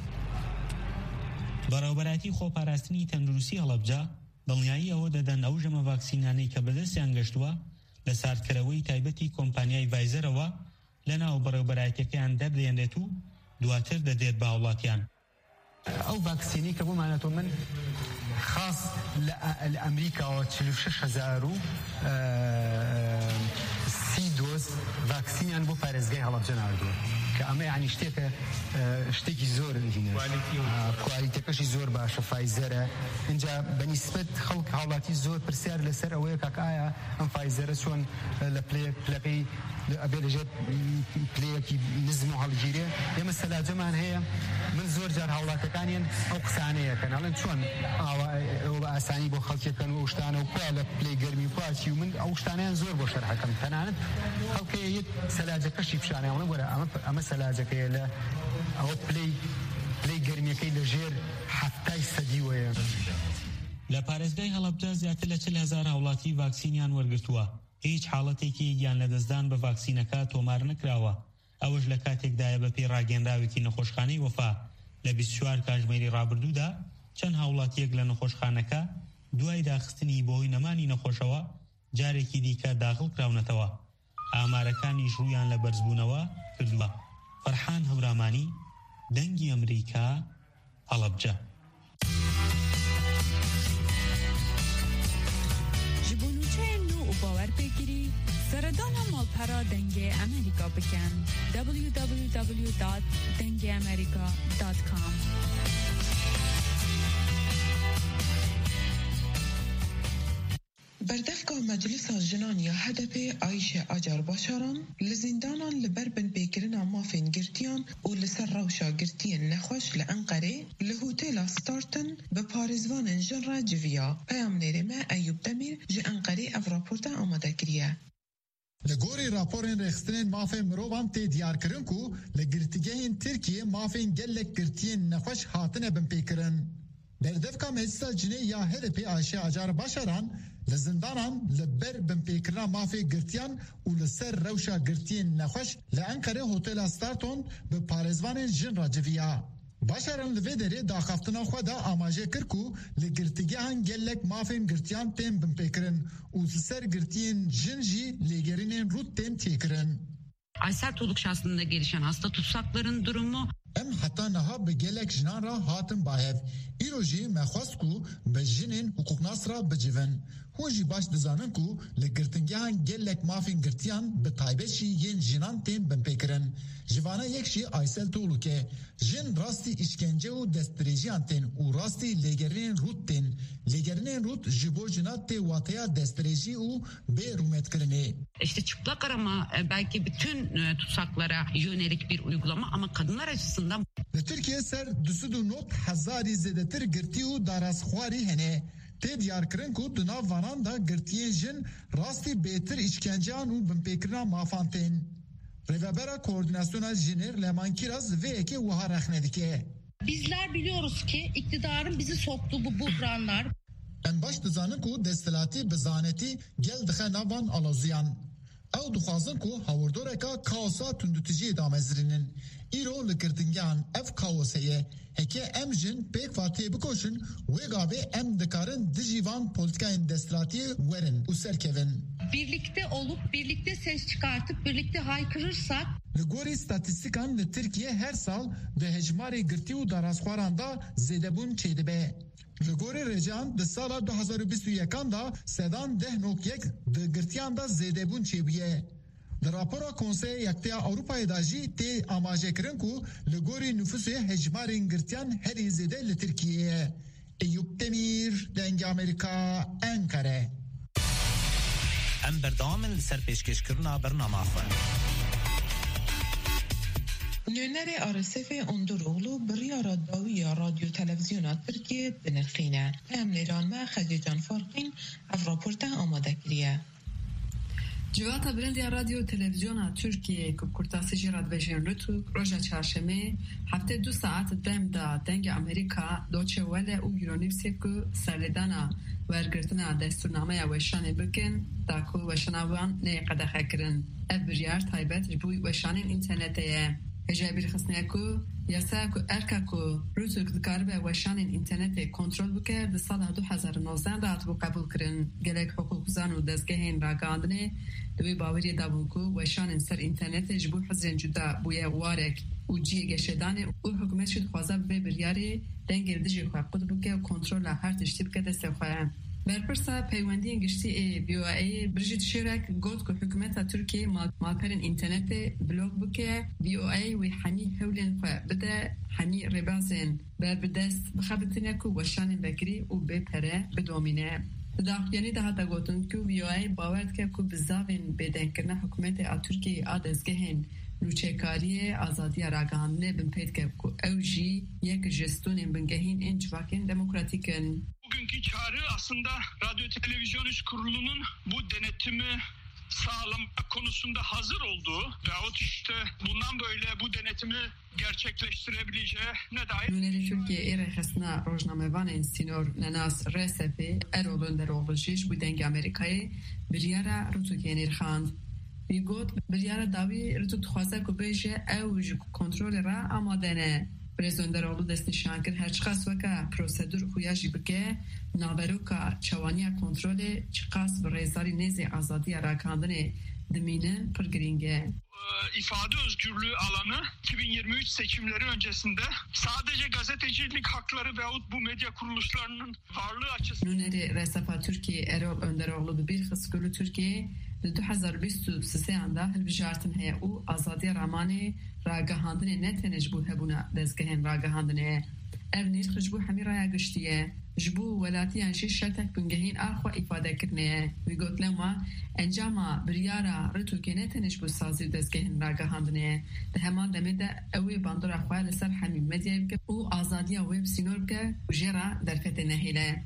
بەڕێوەبەراتی خۆپاراستنی تەندروستی هەڵەبجە دڵنیایی ئەوە دەدەن ئەو ژەمە ڤاکسینانەی کە بەدەستیان گەشتووە لە ساردکەرەوەی تایبەتی کۆمپانیای ڤایزەرەوە لە ناو بەڕێوەبەرایەتیەکەیان دەردێنرێت و دواتر دەدێت بە هاوڵاتیان. ئەو ڤاکسینی کە بۆمانەتۆ من خاص لە ئەمریکاوە چل و شەش هەزار و سی دۆز ڤاکسینیان بۆ پارێزگای هەڵەبجە ناردووە کە ئەمە یعنی شتێکە شتێکی زۆر هینە کوالیتەکەشی زۆر باشە فایزەرە اینجا بەنیسبەت خەڵک هاوڵاتی زۆر پرسیار لەسەر ئەوەیە کاک ئایا ئەم فایزەرە چۆن لە پلەکەی ئەبێ لەژێر پلەیەکی نزم و هەڵگیرێ ئێمە سەلاجەمان هەیە من زۆر جار هاوڵاتەکانیان ئەو قسانەیەکەن ئەڵێن چۆن ئەوە بە ئاسانی بۆ خەڵکێکەن و شتانە و کوا لە پلەی گەرمی پاچی و من ئەو شتانیان زۆر بۆ شەرحەکەم تەنانەت خەڵکەیە یەک سەلاجەکەشی پیشانیان وڵێ وەرە ئەمە سەلاجەکەیە لە ئەوە پلەی پلەی گەرمیەکەی لەژێر هەفتای سەدی وەیە. لە پارێزگای هەڵەبجە زیاتر لە چل هەزار هاوڵاتی ڤاکسینیان وەرگرتووە. هیچ حاڵەتێکی گیان لەدەستدان بە ڤاکسینەکە تۆمار نەکراوە. ئەوەش لە کاتێکدایە بە پێی ڕاگەیەنراوێکی نەخۆشخانەی وەفا لە بیست و چوار کاتژمێری ڕابردوودا چەند هاوڵاتیەک لە نەخۆشخانەکە دوای داخستنی بۆی نەمانی نەخۆشەوە جارێکی دیکە داخڵ کراونەتەوە. ئامارەکانیش ڕوویان لە بەرزبوونەوە کردووە. فەرحان هەورامانی، دەنگی ئەمریکا، هەڵەبجە. باور بگیری سردان مالپرا دنگ امریکا بکن دبلیو دبلیو دبلیو دات دنگ امریکا دات کام. بردفگاه مجلس جنانیا هدف عایشه آجار باشاران لزندانان لبر بن بیکرنا مافین گرتیان و لسر روشا گرتین نخوش لانقره لهوتیلا ستارتن به پارزوان جن را جویا پیام نیرمه ایوب دمیر جه انقره اف راپورتا آماده کریه. لگوری راپورین رخستنین مافین مروبان تی دیار کرن کو لگرتگهین ترکیه مافین گلک گرتین نخوش هاتنه بن بیکرن. بردفگاه مجلس جنانیا هدف عایشه آجار باشاران لزندانان لبر بمپیکرنا مافی گرتیان و لسر روشا گرتین نخوش لانقره هوتیلا ستارتون به پارزوان جن راجویا. باشاران لوی دره داخفتنا خدا آماجه کرکو لگرتگی هن گلک مافین گرتیان تیم بمپیکرن و لسر گرتین جن جی لگرینین رود تیم تیکرن. Aysel Tuluk şahsında gelişen hasta tutsakların durumu ام حتی نها به گلک جنان را هاتن باید ایروژی مخواست کو به جنین حقوق ناس را بجون هونجی باش دزانن کو لگرتنگیان گلک مافین گرتیان به تایبشی ین جنان تیم بن پیکرن جوانه یکشی آیسل تولوکه جن راستی işkence و دستریجیان تین و راستی لگرین روت تین لگرین روت جبو جنات تی واتیا دستریجی و به رومت کرنه. İşte çıplak arama belki bütün tutsaklara yönelik bir uygulama ama kadınlar açısından. Türkiye ser dusudu not hazari zedetir girti u darasxwari hene. Te diyar kirin ku duna vanan da girtiyen jin rasti betir işkencean u bimpekirna mafanten. Revebera koordinasyona jiner Leman Kiraz ve eke uha rehnedike. Bizler biliyoruz ki iktidarın bizi soktuğu bu buhranlar. En baş dizanın ku destelati bizaneti gel dixe navan alaziyan. Ew dixwazin ku hawardoreka kaosa tundutijiyê damezirînin. Îro li girtingehan ev kaoseyê heke em jin pêk fatiyê bikoşin wê gavê em dikarin dijî van polîtikayên desthilatiyê werin û serkevin. Birlikte olup birlikte ses çıkartıp birlikte haykırırsak. Li gorî statîstîkan li Tirkiye her sal di hejmarê girtî û darasxwaran da zêdebûn çêdibe. Li gorî Recan di sala du hezar û bîst û yekan da sedan deh nok yek di girtiyan da zêdebûn çêbûye. Di rapora Konseyê Yekteya Ewropayê da jî tê amajekirin ku li gorî nüfusê hejmarên girtiyan herî zêde li Tirkiyeyê. Eyüp Demir, Dengê Amerîka, Ankara. Em berdamin li ser pêşkêşkirina bername xwe. نوێنەرێ ئارسفê Onduroğlu biryara dawiya radyo televizyona Tirkiye dinirxîne. Em nêranme Xecêcan Farqîn ev raporta amade kiriye. Civata Birendiya Radyo Televizyona Türkiye ku kurtası jî radibêjiyên Rûtûk roja çarşemê heftê du saet dem da Dengê Amerîka Deutsche Welle û Euronewsê ku serlêdana wergirtina destûrnameya weşanê bikin da ku weşana wan nê qedexe kirin. Ev biryar taybet ji bo weşanên internetê ye. Hêja bîrxistneya ku yasa ku erka ku Rûtûk dikaribe weşanên internetê kontrol bike di sala du hezar û navzdeh de hatibû qebûl kirin. Gelek hiqûqzan û dezgehên ragihandinê di wê baweriyê dabûn ku weşanên ser internetê ji bo hizbên cuda bûye warek û ciyê geşedanê û hikûmet jî dixwaze bi vê biryarê dengê li dijî xwe qut bike û kontrola her tiştî bike destê xwe. برپرسا پیوندی گشتی وی او ای برجت شرک گوت که حکومت ترکیه مالپرن اینترنت بلوک بکه وی او ای و حمی هولن خو بده حمی ربازن بر بدست بخبتنه کو وشان بکری و بپره بدومینه داخلی ده هتا گوتن که وی او ای باورد که کو بزاوین بدن کرنا حکومت ترکیه آدزگهن نوچهکاری آزادی راگاندنه بن پید که کو اوجی یک جستون بنگهین این çvakin demokratikın. Bugünkü çağrı aslında Radyo Televizyon İş Kurulu'nun bu denetimi sağlamak konusunda hazır olduğu veyahut işte bundan böyle bu denetimi gerçekleştirebileceğine dair. Nuneri Türkiye İrexesna rojnamevanên Sînor Nenas Rsefe Erol Önderoğlu bu denge Amerikayê biryara Rûtûkê nêrxand. Wî got biryara dawî Rûtûk dixwaze ku bêje ew ji kontrolê re amade ne. Birêz Önderoğlu destnîşan kir her çiqas weka prosedûr xuya jî bike naveroka çewaniya kontrolê çiqas bi rêzdarî nêzê azadiya rakandinê dimînin pir giring e. İfade özgürlüğü alanı iki bin yirmi üç seçimleri öncesinde sadece gazetecilik hakları veyahut bu medya kuruluşlarının varlığı açısından. Nuneri Resefa Türkiye Erol Önderoğlu bi bir xıskulu Türkiye li du hezar bîst û sêyan da hilbijartin heye û azadiya ramanê ragihandinê ne tenê ji bo hebûna dezgehên ragihandinê. Ev nîrx ji bo hemî raya giştiye. Ji bo welatiyan jî şertek bingehîn a xwe îfadekirine ye. Wî got lema encama biryara Rûtûkê ne tenê ji bo sazî û dezgehên ragihandinê ye. Di heman demê de ew ê bandora xwe li ser hemî medyayê bike û azadiya wê bi sînor bike û jê ra derfetê nehêle.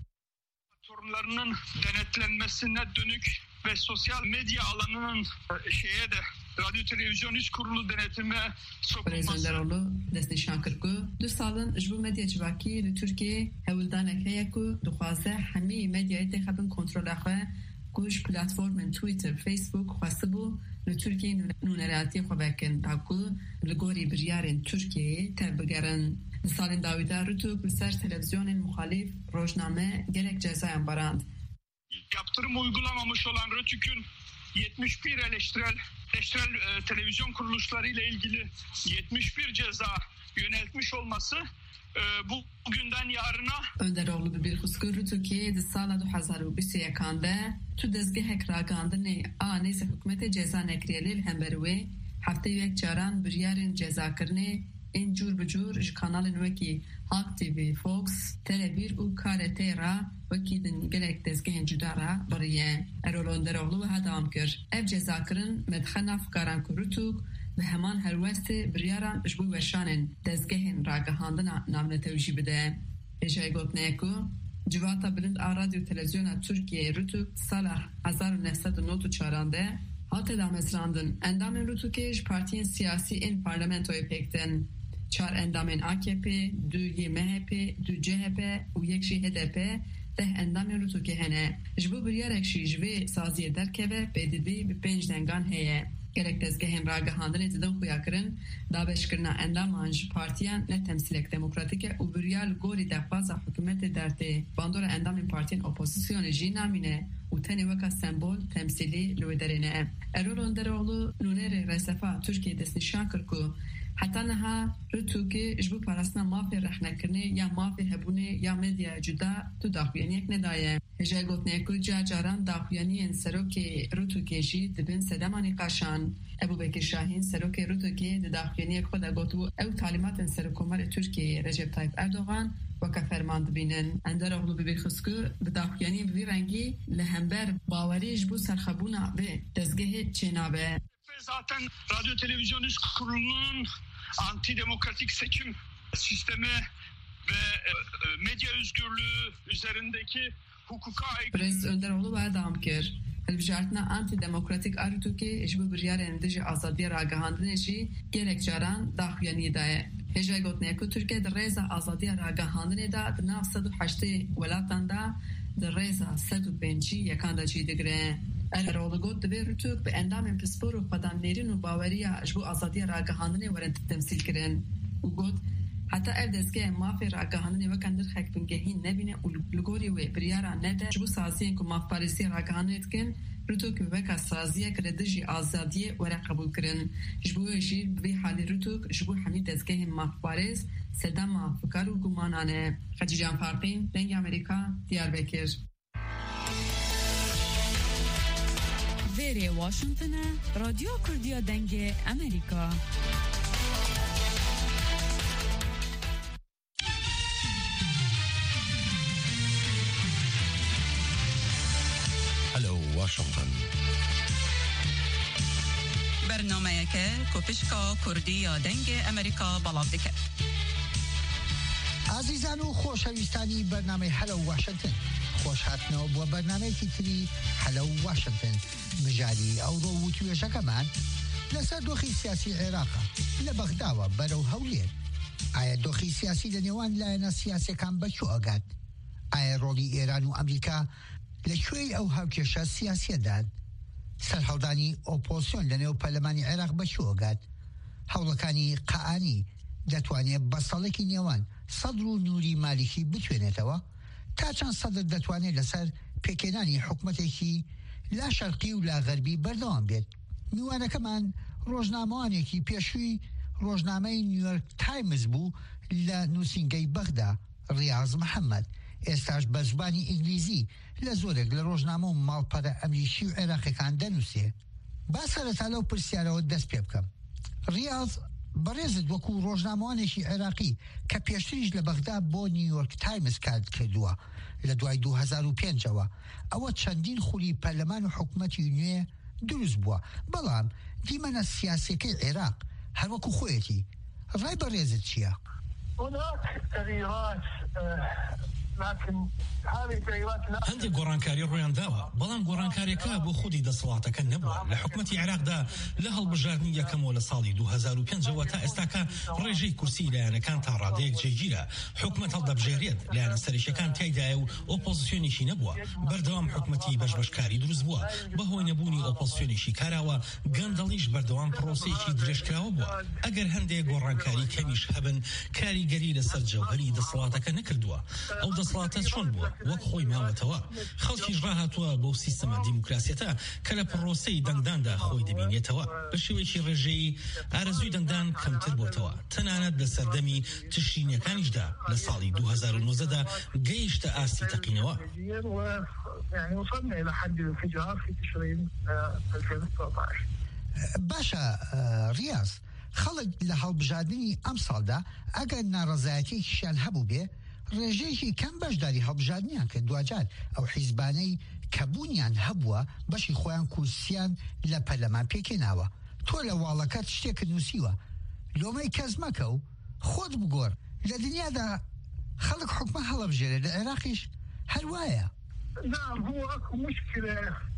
Sorunlarının denetlenmesine dönük ve sosyal medya alanının şeye de Radyo Televizyon İş Kurulu denetime sokulması. Önderoğlu destnîşan kir ku du salin ji bo medya civakî li Tirkiye hewildanek heye ku dixwaze hemî medyayê tê xebin kontrola xwe ku ji platformên Twitter, Facebook xwestibû li Tirkiye nûneratiyê xwe vekin ta ku li gorî biryarên Tirkiyeyê tev bigerin. Li salên dawî de Rûtûk li ser televizyonên muhalîf rojname gerek cezayan barand. Yaptırım uygulamamış olan Rûtûk'ün yetmiş bir eleştirel, eleştirel e, televizyon kuruluşlarıyla ilgili yetmiş bir ceza yöneltmiş olması e, bu bugünden yarına. Önderoğlu bi bir xusku Rûtûkê di sala du hezar û bîst û yekan de tu dezgehek ragandinê a nêzê hikûmetê ceza nekiriye lê li hember wê hefteyê yek caran biryarên cezakirinê ên cûr bi cûr ji kanalên wekî Halk T V, Fox, Tele bir û K R T ra wekî din gelek dezgehên cuda ra biriye. Erol Önderoğlu wiha dawam kir. Ev cezakirin medxena fikaran ku Rûtûk bi heman helwestê biryaran ji bo weşanên dezgehên ragihandina navnetew jî bide. Hêjayê gotneye ku civata bilind a Radyo Televizyona Tirkiyeyê Rûtûk sala hezar û neh sed û nod û çaran de hate damezrandin. Endamên Rûtûkê ji partiyên siyasî ên parlamentoyê pêktin. Çar endamên A K P, du yê M H P, du C H P û yek jî H D P deh endamên Rûtûkê hene. Ji bo biryarek jî ji vê saziyê derkeve pêdivî bi pênc dengan heye. Gerek dezgehên ragihandinê didin xuya kirin, dabeşkirina endaman ji partiyan ne temsîlek demokratîk e û biryar li gorî dexwaza hikûmetê dertê. Bandora endamên partiyên opozisyonê jî namîne û tenê weka sembol temsîlî li wê derê ne. Erol Önderoğlu nûnerê Resefa Tirkiye destnîşan kir ku heta niha Rûtûkê ji bo parastina mafê rexnekirinê ya mafê hebûnê ya medyaya cuda tu daxuyaniyek nedaye. Hêjayê gotneye ku car caran daxuyaniyên serokê Rûtûkê jî dibin sedema nîqaşan. Ebûbekir Şahîn serokê Rûtûkê di daxuyaniyek xwe de gotibû ew talimatên Serokkomarê Tirkiyeyê Recep Tayyip Erdogan weka ferman dibînin. Önderoğlu bi bêxisku bi daxuyaniyên bi vî rengî li hember bawerî ji bo serxebûna vê dezgehê çênabe. Zaten Radyo Televizyon İş Kurulu'nun antidemokratik seçim sistemi ve medya özgürlüğü üzerindeki hukuka aykırı. Birêz Önderoğlu ve dawam kir. Hilbijartina antidemokratik a Rûtûkê ji bo biryarên dijî azadiya ragihandinê jî gelek caran daxuyaniyê daye. Hêjayê gotneye ku Tirkiye di rêza azadiya ragihandinê da di nav sed û heştê welatan da di rêza sed û pêncî yekan da çî digire. Erol got divê Rûtûk bi endamên pispor û xwedanêrîn û baweriya ji bo azadiya ragihandinê werin temsîl kirin. û got heta ev dezgehên mafê ragihandinê weka nirxek bingehîn nebîne û li gorî wê biryara nede ji bo saziyên ku mafparêzî ragihandinê dikin Rûtûk bi weka saziyek li dijî azadiyê were qebûl kirin. Ji bo wê jî bi vî halê Rûtûk ji bo hemî dezgehên mafparêz sedema fikar û gumanan e. Xecî Can Farqîn, Dengê Amerîka, Diyarbekir. لفيري واشنطن راديو كردية دنجي أمريكا. هلو واشنطن برنامه‌ای که کوپشکا کردی یا دنگ امریکا بلاف دکه. عزیزان و خوشویستانی برنامه هلو واشنطن خوش هاتنو بو برنامه تیتری هلو واشنطن مجالی او رو و تویشکمان لسر دوخی سیاسی عراقا لبغداوه برو هولیر آیا دوخی سیاسی لنیوان لاینا سیاسی کم بچو آگاد آیا رولی ایران و امریکا لکوی او هاوکشا سیاسی داد سرحالدانی اپوزیسیون لنیو پارلمانی عراق بچو آگاد هولکانی قاانی دەتوانێت بە ساڵێکی نێوان سەدر و نووری مالیکی بتوێنێتەوە تا چەند سەدر دەتوانێت لەسەر پێکێنانی حکومەتێکی لا شەرقی و لا غەربی بەردەوام بێت. میوانەکەمان ڕۆژنامەوانێکی پێشووی ڕۆژنامەی نیویۆرک تایمز بوو لە نووسینگەی بەغدا ڕیاض محەممەد ئێستاش بە زبانی ئینگلیزی لە زۆرێک لە ڕۆژنامە و ماڵپەرە ئەمریکی و عێراقیەکان دەنووسێ. با سەرەتا لەو پرسیارەوە دەست پێ بکەم. ڕیاض بەڕێزت وەکو ڕۆژنامەوانێکی عێراقی کە پێشتریش لە بەغدا بۆ نیویۆرک تایمز کار کردووە لە دوای دوو هەزار و پێنجەوە ئەوە چەندین خولی پەرلەمان و حکومەتی نوێ دروست بووە بەڵام دیمەنە سیاسەکەی عێراق هەروەکو خۆیەتی ڕای بەڕێزت چییە؟ هەندێک گۆڕانکاری ڕۆیان داوە بەڵام گۆڕانکاریەکە بۆ خودی دەسەڵاتەکە نەبووە لە حکومەتی عێراقدا لە هەڵبژاردننی یەکەمەوە لە ساڵی دوو هەزار و پێنجەوە تا ئێستاکە ڕێژەی کورسی لایەنەکان تا ڕادەیەک جێگیرە حکومەت هەڵدەبژێرێت لایەنە سەرکیەکان تایدایە و ئۆپۆزیسیۆنێکی نەبووە بەردەوام حکومەتی بەشبەشکاری دروست بووە بەهۆی نەبوونی ئۆپۆزیسیۆنێکی کاراوە گەندەڵیش بەردەوام پرۆسەیەکی درێژکراوە بووە ئەگەر هەندێک گۆڕانکاری کەمیش هەبن کاریگەری لەسەر جەوهەری دەسەڵاتەکە نەکردووە ئەو دەسەڵاتە چۆن بووە وەک خۆی ماوەتەوە خەڵکیش ڕاهاتووە بۆ سیستەمە دیموکراسیەتە کە لە پرۆسەی دەنگداندا خۆی دەبینێتەوە بە شێوەیەکی ڕێژەیی ئارەزووی دەنگدان کەمتر بۆتەوە تەنانەت لە سەردەمی تشرینیەکانیشدا لە ساڵی دوو هەزار و نۆزدەدا گەیشتە ئاستی تەقینەوە. باشە ڕیاض خەڵک لە هەڵبژاردننی ئەم ساڵدا ئەگەر ناڕەزایەتێکیشیان هەبوو بێ ڕێژەیەکی کەم بەشداری هەڵبژاردنیان کرد دوجار ئەو حیزبانەی کەبوونیان هەبووە بەشی خۆیان کورسیان لە پەرلەمان پێکێناوە تۆ لە واڵەکەت شتێکت نووسیوە لۆمەی کەس مەکە و خۆت بگۆڕ لە دنیادا خەڵک حکومە هەڵەبژێرێت لە عێراقیش هەروایە. نعم هو أكو مشكلة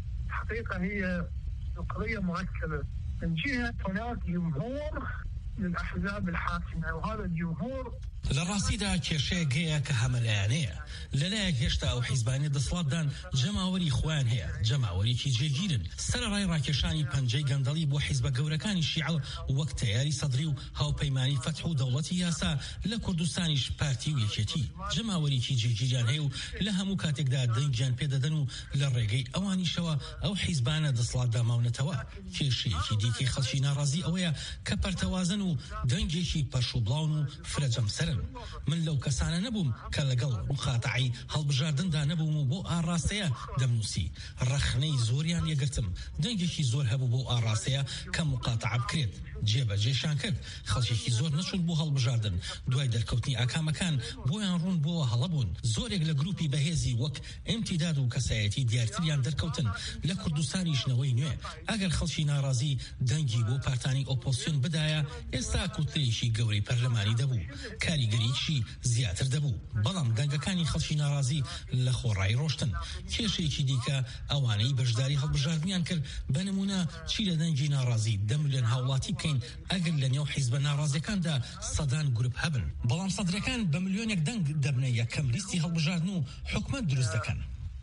حقيقة هي قضية مركبة من جهة هناك جمهور للأحزاب الحاكمة وهذا الجمهور لە ڕاستیدا کێشەیەک هەیە کە هەمەلایەنەیە لەلایەک هێشتا ئەو حیزبانی دەسەڵاتدان جەماوەری خۆیان هەیە جەماوەریکی جێگیرن سەرڕای ڕاکێشانی پەنجەی گەندەڵی بۆ حیزبە گەورەکانی شیعە وەک تەیاری سەدری و هاوپەیمانی فەتح و دەوڵەتی یاسا لە کوردستانیش پارتی و یەکێتی جەماوەریکی جێگیریان هەیە و لە هەموو کاتێکدا دەنگیان پێدەدەن و لە ڕێگەی ئەوانیشەوە ئەو حیزبانە دەسەڵاتدا ماونەتەوە کێشەیەکی دیکەی خەڵکی ناڕازی ئەوەیە کە پەرتەوازن و دەنگێکی پەرشوبڵاون و فرەجەمسەرن من لەو کەسانە نەبووم کە لەگەڵ مخاتعی هەڵبژاردندا نەبووم و بۆ ئاڕاستەیە دەمنووسی ڕەخنەی زۆریان لێگرتم دەنگێکی زۆر هەبوو بۆ ئاڕاستەیە کە مقاتعە بکرێت جێبەجێشان کرد خەڵکێکی زۆر نەچون بۆ هەڵبژاردن دوای دەرکەوتنی ئاکامەکان بۆیان ڕوون بۆ هەڵەبوون زۆرێک لە گروپی بەهێزی وەک ئیمتیداد و کەسایەتی دیارتریان دەرکەوتن لە کوردستانیشنەوەی نوێ ئەگەر خەڵکی ناڕازی دەنگی بۆ پارتانی ئۆپۆزیسیۆن بدایە ئێستا کوترێکی گەورەی پەرلەمانی دەبوو کاریگەریشی زیاتر دەبوو بەڵام دەنگەکانی خەڵکی ناڕازی لە خۆڕایی ڕۆشتن کێشەیەکی دیکە ئەوانەی بەشداری هەڵبژاردنیان کرد بە نمونە چی لە دەنگی ناڕازی دە ملیۆن هاوڵاتی بکەین ئەگەر لە نێو حیزبە ناڕازیەکاندا سەدان گروپ هەبن بەڵام سەدرەکان بە ملیۆنێک دەنگ دەبنە یەکەم لیستی هەڵبژاردن و حکومەت دروست دەکەن.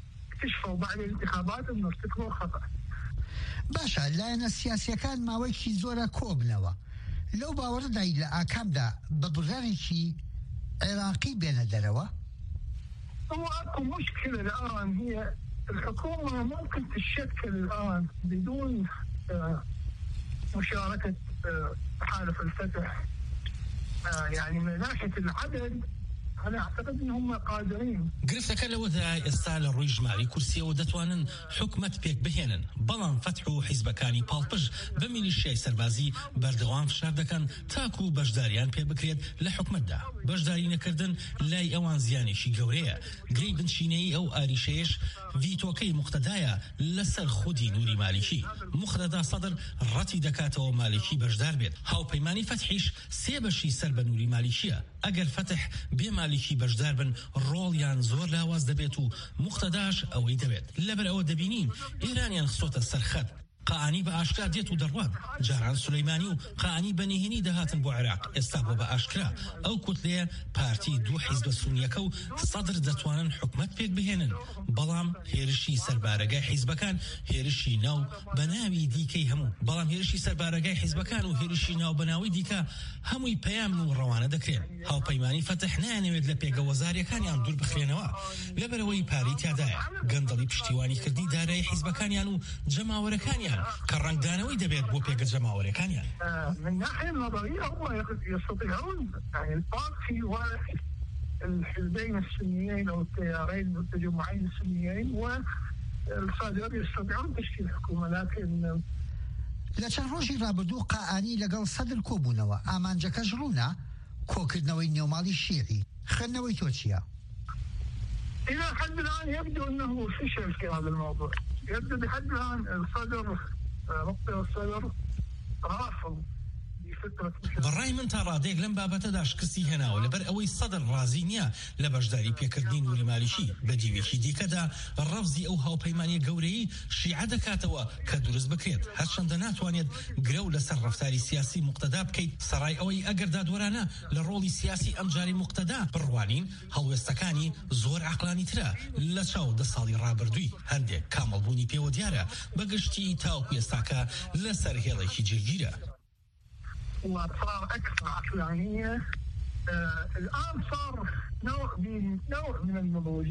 باشە لایەنە سیاسیەکان ماوەیەکی زۆرە کۆبنەوە لەو باوەڕدای لە ئاکامدا بە بڕارێکی عێراقی بێنە دەرەوە. هو أكو مشكلة الآن هي الحكومة ممكن تتشكل الآن بدون مشاركة تحالف الفتح يعني من ناحية العدد انا اعتقد انهم قادرين. گرفتەکە لەوەدا ئێستا لە ڕووی ژماری کورسیەوە دەتوانن حکومەت پێک بهێنن، بەڵام فتح و حیزبەکانی پاڵپژ بە میلیشیای سەربازی بەردەوام فشار دەکەن تاکو و بەشداریان پێ بکرێت لە حکومەتدا. بەشداری نەکردن لای ئەوان زیانێکی گەورەیە. گرەی بنشینەی ئەو ئاریشەیەش ڤیتۆکەی موقتەدایە لەسەر خودی نوری مالیکی. موقتەدا سەدر ڕەتی دەکاتەوە مالیکی بەشدار بێت. هاوپەیمانی فتحیش سێ بەشی سەر بە نوری مالیکیە. ئەگەر فتح بێ مالیکی بەشدار بن ڕۆڵیان زۆر لاواز دەبێت و موقتەداش ئەوەی دەبێت. لەبەر ئەوە دەبینین ئێرانیان خسۆتە سەرخەت. قاعانی بە ئاشکرا دێت و دەڕوات. جاران سولەیمانی و قاعانی بەنهێنی دەهاتن بۆ عێراق. ئێستا بۆ بە ئاشکرا ئەو کوتلەیە پارتی دوو حیزبە سونیەکە و سەدر دەتوانن حکومەت پێک بهێنن، بەڵام هێرشی سەربارەگای حیزبەکان هێرشی ناو بەناوی دیکەی هەموو بەڵام هێرشی سەربارەگای حیزبەکان و هێرشی ناو بەناوی دیکە هەمووی پەیام و ڕەوانە دەکرێن. هاوپەیمانی فتح نانەوێت لە پێگەوەزاریەکانیان دوور بخرێنەوە لەبەرەوەی پارەی تیادایە. گەندەڵی پشتیوانی کردی دارایی حیزبەکانیان و جەماوەرەکانیان کە ڕنگدانەوەی دەبێت بۆ پێگە جەماوەرەکانیان. من ناحية نظرية هم يستطيعون يعني البارتي والحزبين السنيين او التيارين التجمعين السنيين والصادر يستطيعون تشكيل حكومة، لكن لە چەند ڕۆژی ڕابردوو قاعانی لەگەڵ سەدر کۆبوونەوە ئامانجەکەش ڕوونا کۆکردنەوەی نێوماڵی شیعی. خوێندنەوەی تۆ چییە؟ إلى حد الآن يبدو أنه فشل في هذا الموضوع. يبدو بحد الآن الصدر مقتل الصدر رافض بەڕای من تا ڕادێک لەم بابەتەدا شکستی هێناوە لەبەر ئەوەی سەدر ڕازی نییە لە بەشداری پێکردنی نوری مالیکی. بە دیوێکی دیکەدا ڕەفزی ئەو هاوپەیمانی گەورەی شیعە دەکاتەوە کە دروست بکرێت، هەرچەندە ناتوانێت گرە و لەسەر ڕەفتاری سیاسی موقتەدا بکەیت سەرای ئەوەی ئەگەر دادوەرانە لە ڕۆڵی سیاسی ئەمجاری موقتەدا بڕوانین هەڵوێستەکانی زۆر عەقلانی ترە لە چاو دە ساڵی ڕابردووی. هەندێک کامەڵبوونی پێوە دیارە بەگشتی تاوکو ئێستاکە لەسەر هێڵێکی جێگیرە. وصار أكثر عقلانية. آه الآن صار نوع من نوع من النضوج،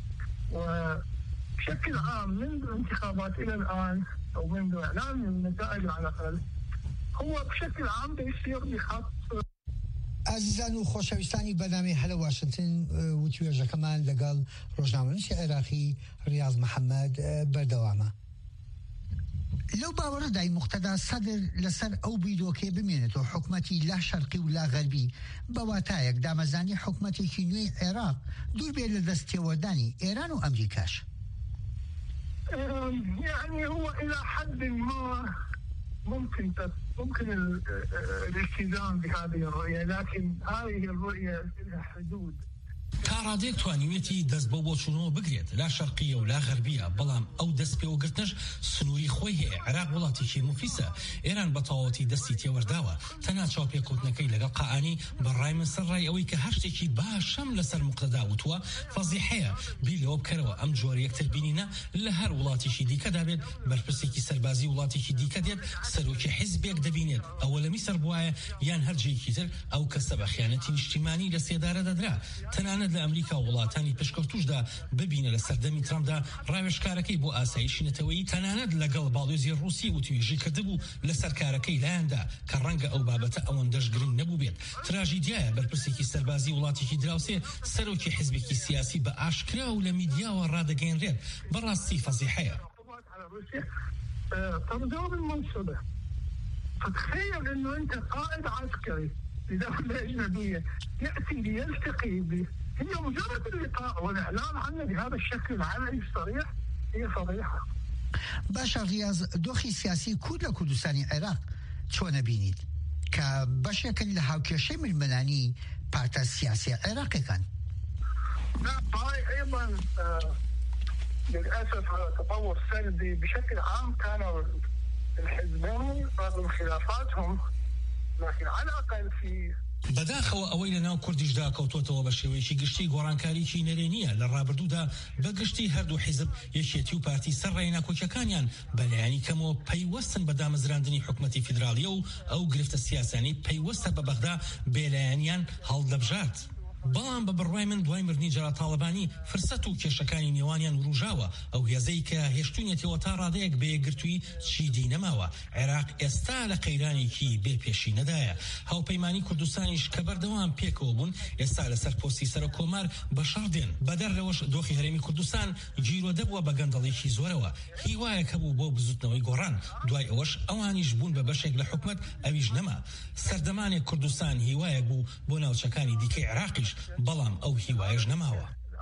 وبشكل عام منذ الانتخابات إلى الآن أو منذ إعلان النتائج على الأقل هو بشكل عام بيصير بخط. عزیزان و خۆشەویستانی بەنامەی هەلە واشنگتن و توێژەکەمان لەگەڵ ڕۆژنامەنووسی عێراقی ریاض محەممەد بەردەوامە. لەو باوەڕەدای موقتەدا سەدر لەسەر ئەو بیرۆکێ بمێنێتەوە حکومەتی لا شەرقی و لا غەربی بەواتایەک دامەزانی حکومەتێکی نوێی عێراق دوور بێت لە دەستێوەدانی ئێران و ئەمریکاش. يعني هو إلى حد ما ممكن ممكن الالتزام بهذه الرؤية، لكن هذه الرؤية لها حدود. تا ڕادێک توانیوێتی دەست بە بۆچوونەوە بگرێت لا شەرقیە و لا غەربیە، بەڵام ئەو دەست پێوەگرتنش سنووری خۆی هەیە. عێراق وڵاتێکی مفلیسە. ئێران بە تەواوەتی دەستی تێوەرداوە. تەنها چاوپێکەوتنەکەی لەگەڵ قاعانی بەڕای من سەرڕای ئەوەی کە هەر شتێکی باشەم لەسەر موقتەدا وتووە فەزیحەیە. بیر لەوە بکەرەوە ئەم جۆرە یەکتر بینینە لە هەر وڵاتێکی دیکەدا بێت بەرپرسێکی سەربازی وڵاتێکی دیکە دێت سەرۆکی حیزبێک دەبینێت. ئەوە لە میسر بوایە یان هەر جێیەکی تر ئەو کەسە بە خیانەتی نیشتیمانی لە سێدارە دەدرا. تەنانەت لە ئەمریکا و وڵاتانی پشکەوتوشدا ببینە لە سەردەمی ترامدا ڕاوێژکارەکەی بۆ ئاسایشی نەتەوەیی تەنانەت لەگەڵ باڵێزی ڕووسی و توێژی کردبوو لەسەر کارەکەی لایەندا کە ڕەنگە ئەو بابەتە ئەوەندەش گرنگ نەبوو بێت. تراژیدیایە بەرپرسێکی سەربازی وڵاتێکی دراوسێ سەرۆکی حیزبێکی سیاسی بە ئاشکرا و لە میدیاوە ڕادەگەیەنرێت. بەڕاستی فەزیحەیە. ترجمة المنصبة. فتخيل انه انت قائد عسكري لدولة اجنبية يأتي ليلتقي به، هي مجرد اللقاء والاعلان عنه بهذا الشكل العلني الصريح هي فضيحة. باشا ریاض دۆخی سیاسی کورد لە کوردستانی عێراق چۆنە بینیت کە بەشێکن لە هاوکێشەی ململانی پارتە سیاسی عێراقیەکان؟ هاي ايضا للاسف تطور سلبي بشكل عام. كانوا الحزبين رغم خلافاتهم لكن على الاقل في بەداخەوە ئەوەی لە ناو کوردیشدا کەوتۆتەوە بە شێوەیەکی گشتی گۆڕانکاریی نەرێنیە لە ڕابردوودا بە گشتی هەردوو حیزب یەکێتی و پارتی سەرڕای ناکۆکیەکانیان بەلایانی کەمەوە پەیوەستن بە دامەزراندنی حکومەتی فیدراالیە و ئەو گرفتە سیاسانی پەیوەستە بە بەغدا بێلایەنیان هەڵدەبژات. بەڵام بە بڕوای من دوای مردنی جەرا تاڵبانی فرسەت و کێشەکانی نێوانیان وروژاوە ئەو هێزەی کە هێشتوونێتەوە تا ڕادەیەک بەیەکگرتووی چیدی نەماوە. عێراق ئێستا لە قەیرانێکی بێپێشینەدایە. هاوپەیمانی کوردستانیش کە بەردەوام پێکەوە بوون ئێستا لەسەر پۆستی سەر کۆمار بەشەڕ دێن. بەدەر لەوەش دۆخی هەرێمی کوردستان گیرۆ دەبووە بە گەندەڵێکی زۆرەوە. هیوایەک هەبوو بۆ بزوتنەوەی گۆڕان. دوای ئەوەش ئەوانیش بوون بە بەشێک لە حکومەت ئەویش نەما. سەردەمانێک کوردستان هیوایەک بوو بۆ ناوچەکانی دیکەی عێراقیش، بەڵام ئەو هیوایەش نەماوە.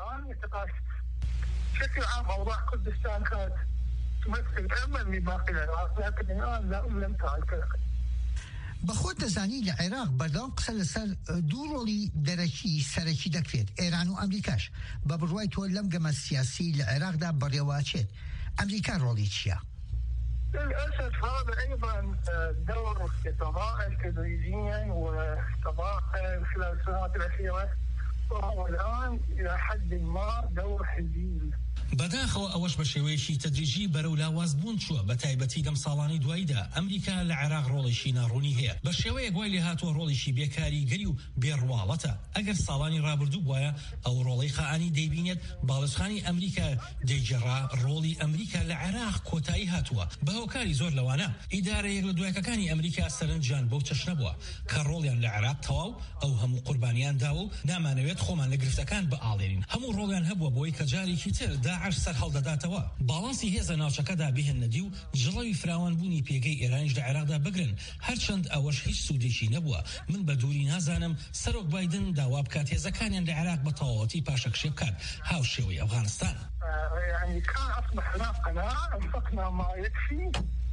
بشكل عام أوضاع كردستان كانت تمثل أمل لباقي العراق، لكن الآن لا لم تعد كذلك. بەخۆت دەزانی لە عێراق بەردەوام قسە لەسەر دوو ڕۆڵی دەرەکی سەرەکی دەکرێت، ئێران و ئەمریکاش. بە بڕوای تۆ لەم گەمە سیاسی لە عێراقدا بەڕێواچێت، ئەمریکا ڕۆڵی چییە؟ للأسف هذا أيضا دور يتضاءل تدريجيا وتضاءل خلال السنوات الأخيرة، وهو الآن إلى حد ما دور حزين. بەداخەوە ئەوەش بە شێوەیەکی تەدریجی بەرەو لاوازبوون چووە. بە تایبەتی لەم ساڵانی دواییدا ئەمریکا لە عێراق ڕۆڵێکی ناڕوونی هەیە. بە شێوەیە گوای لێ هاتووە ڕۆڵێکی بێکاریگەری و بێڕواڵەتە. ئەگەر ساڵانی ڕابردوو بووایە ئەو ڕۆڵەی خائانی دەیبینێت باڵوسخانی ئەمریکا دەیجێڕا ڕۆڵی ئەمریکا لە عێراق کۆتایی هاتووە. بە هۆکاری زۆر لەوانە ئیدارەیەک لە دوایەکەکانی ئەمریکا سەرنجیان بەو چەشنە بووە کە ڕۆڵیان لە عێراق تەواو ئەو هەموو قوربانیان داوە و نامانەوێت خۆمان لە گرفتەکان بەئاڵێنین. هەموو ڕۆڵیان هەبووە بۆی کە جارێکی تر داعش سەر هەڵدەداتەوە. باڵانسی هێزە ناوچەکەدا بهێنەدی و ژڵەوی فراوانبوونی پێگەی ئێرانیش لە عێراقدا بگرن، هەرچەند ئەوەش هیچ سوودێکی نەبووە. من بە دووری نازانم سەرۆک بایدن داوا بکات هێزەکانیان لە عێراق بە تەواوەتی پاشەکشێ بکات هاو شێوەی ئەفغانستان. يعني كان أصبح هناك قناعة أنفقنا ما يكفي.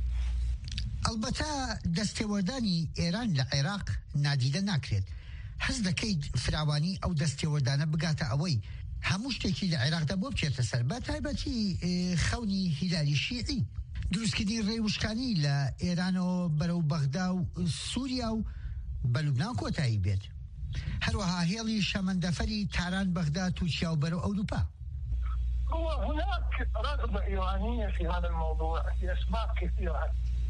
ئەلبەتە دەستێوەردانی ئێران لە عێراق نادیدە ناکرێت. حەز دەکەیت فراوانی ئەو دەستێوەردانە بگاتە ئەوەی هەموو شتێکی لە عێراقدا بۆ بچێتە سەر، بە تایبەتی خەونی هیلالی شیعی، دروستکردنی ڕێوشکانی لە ئێرانەوە بەرەو بەغدا و سووریا و بە لوبنان کۆتایی بێت. هەروەها هێڵی شەمەندەفەری تاران بەغدا تووشیا و بەرەو ئەوروپا. هو هناك رغبة إيرانية في هذا الموضوع لأسباب كثيرة،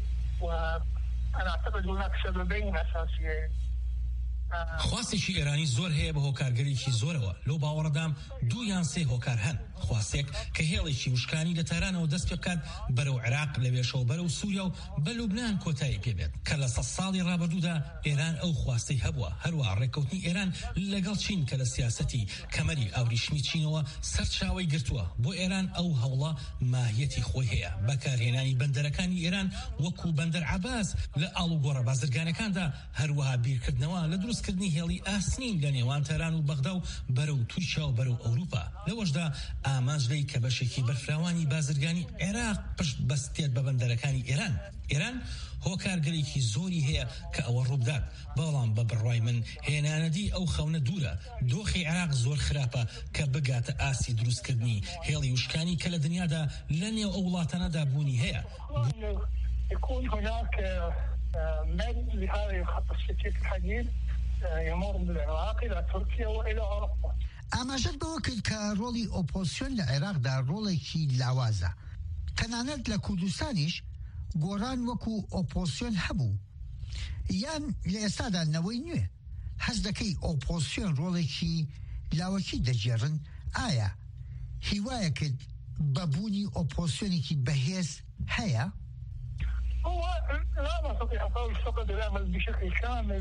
وأنا أعتقد هناك سببين أساسيين. خواستێکی ئێرانی زۆر هەیە بە هۆکارگەرێکی زۆرەوە. لەو باوەڕدام دوو یان سێ هۆکار هەن. خواستێک کە هێڵێکی وشکانی لە تارانەوە دەست پێ بکات بەرەو عێراق لەوێشەوە بەرەو سووریا و بە لوبنان کۆتایی پێبێت کە لە سەد ساڵی ڕابردوودا ئێران ئەو خواستەی هەبووە. هەروە ڕێککەوتنی ئێران لەگەڵ چین کە لە سیاسەتی کەمەری ئاوریشمی چینەوە سەرچاوی گرتووە. بۆ ئێران ئەو هەوڵە ماهیەتی خۆی هەیە. بەکارهێنانی بەندەرەکانی ئێران وەکو بەندەر عەباس لە ئاڵوگۆڕە بازرگانەکاندا، هەروەها بیرکردنەوە لە دروستکردنی هێڵی ئاسنین لە نێوان تەران و بەغدا و بەرەو تورکیا و بەرەو ئەوروپا. لەوەشدا ئامانجلەی کە بەشێکی بەرفراوانی بازرگانی عێراق پشت بەستێت بە بەندەرەکانی ئێران. ئێران هۆکارگەرێکی زۆری هەیە کە ئەوە ڕوودات، بەڵام بە بڕوای من هێنانەدی ئەو خەونە دوورە. دۆخی عێراق زۆر خراپە کە بگاتە ئاسی دروستکردنی هێڵی وشکانی کە لە دنیادا لە نێو ئەو وڵاتانەدا بوونی هەیە. يكون هناك مد لهذا الخط السكك الحديد يمر من العراق إلى تركيا وإلى أوروبا. ئاماژەت بەوە کرد کە ڕۆڵی ئۆپۆزیسیۆن لە عێراقدا ڕۆڵێکی لاوازە. تەنانەت لە کوردستانیش گۆڕان وەکو ئۆپۆزیسیۆن هەبوو، یان لە ئێستادا نەوەی نوێ. حەز دەکەی ئۆپۆزیسیۆن ڕۆڵێکی لاوەکی دەجێڕن؟ ئایا هیوایە کرد بەبوونی ئۆپۆزیسیۆنێکی بەهێز هەیە؟ هو لا نستطيع أقول فقط العمل بشكل كامل،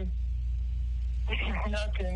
لكن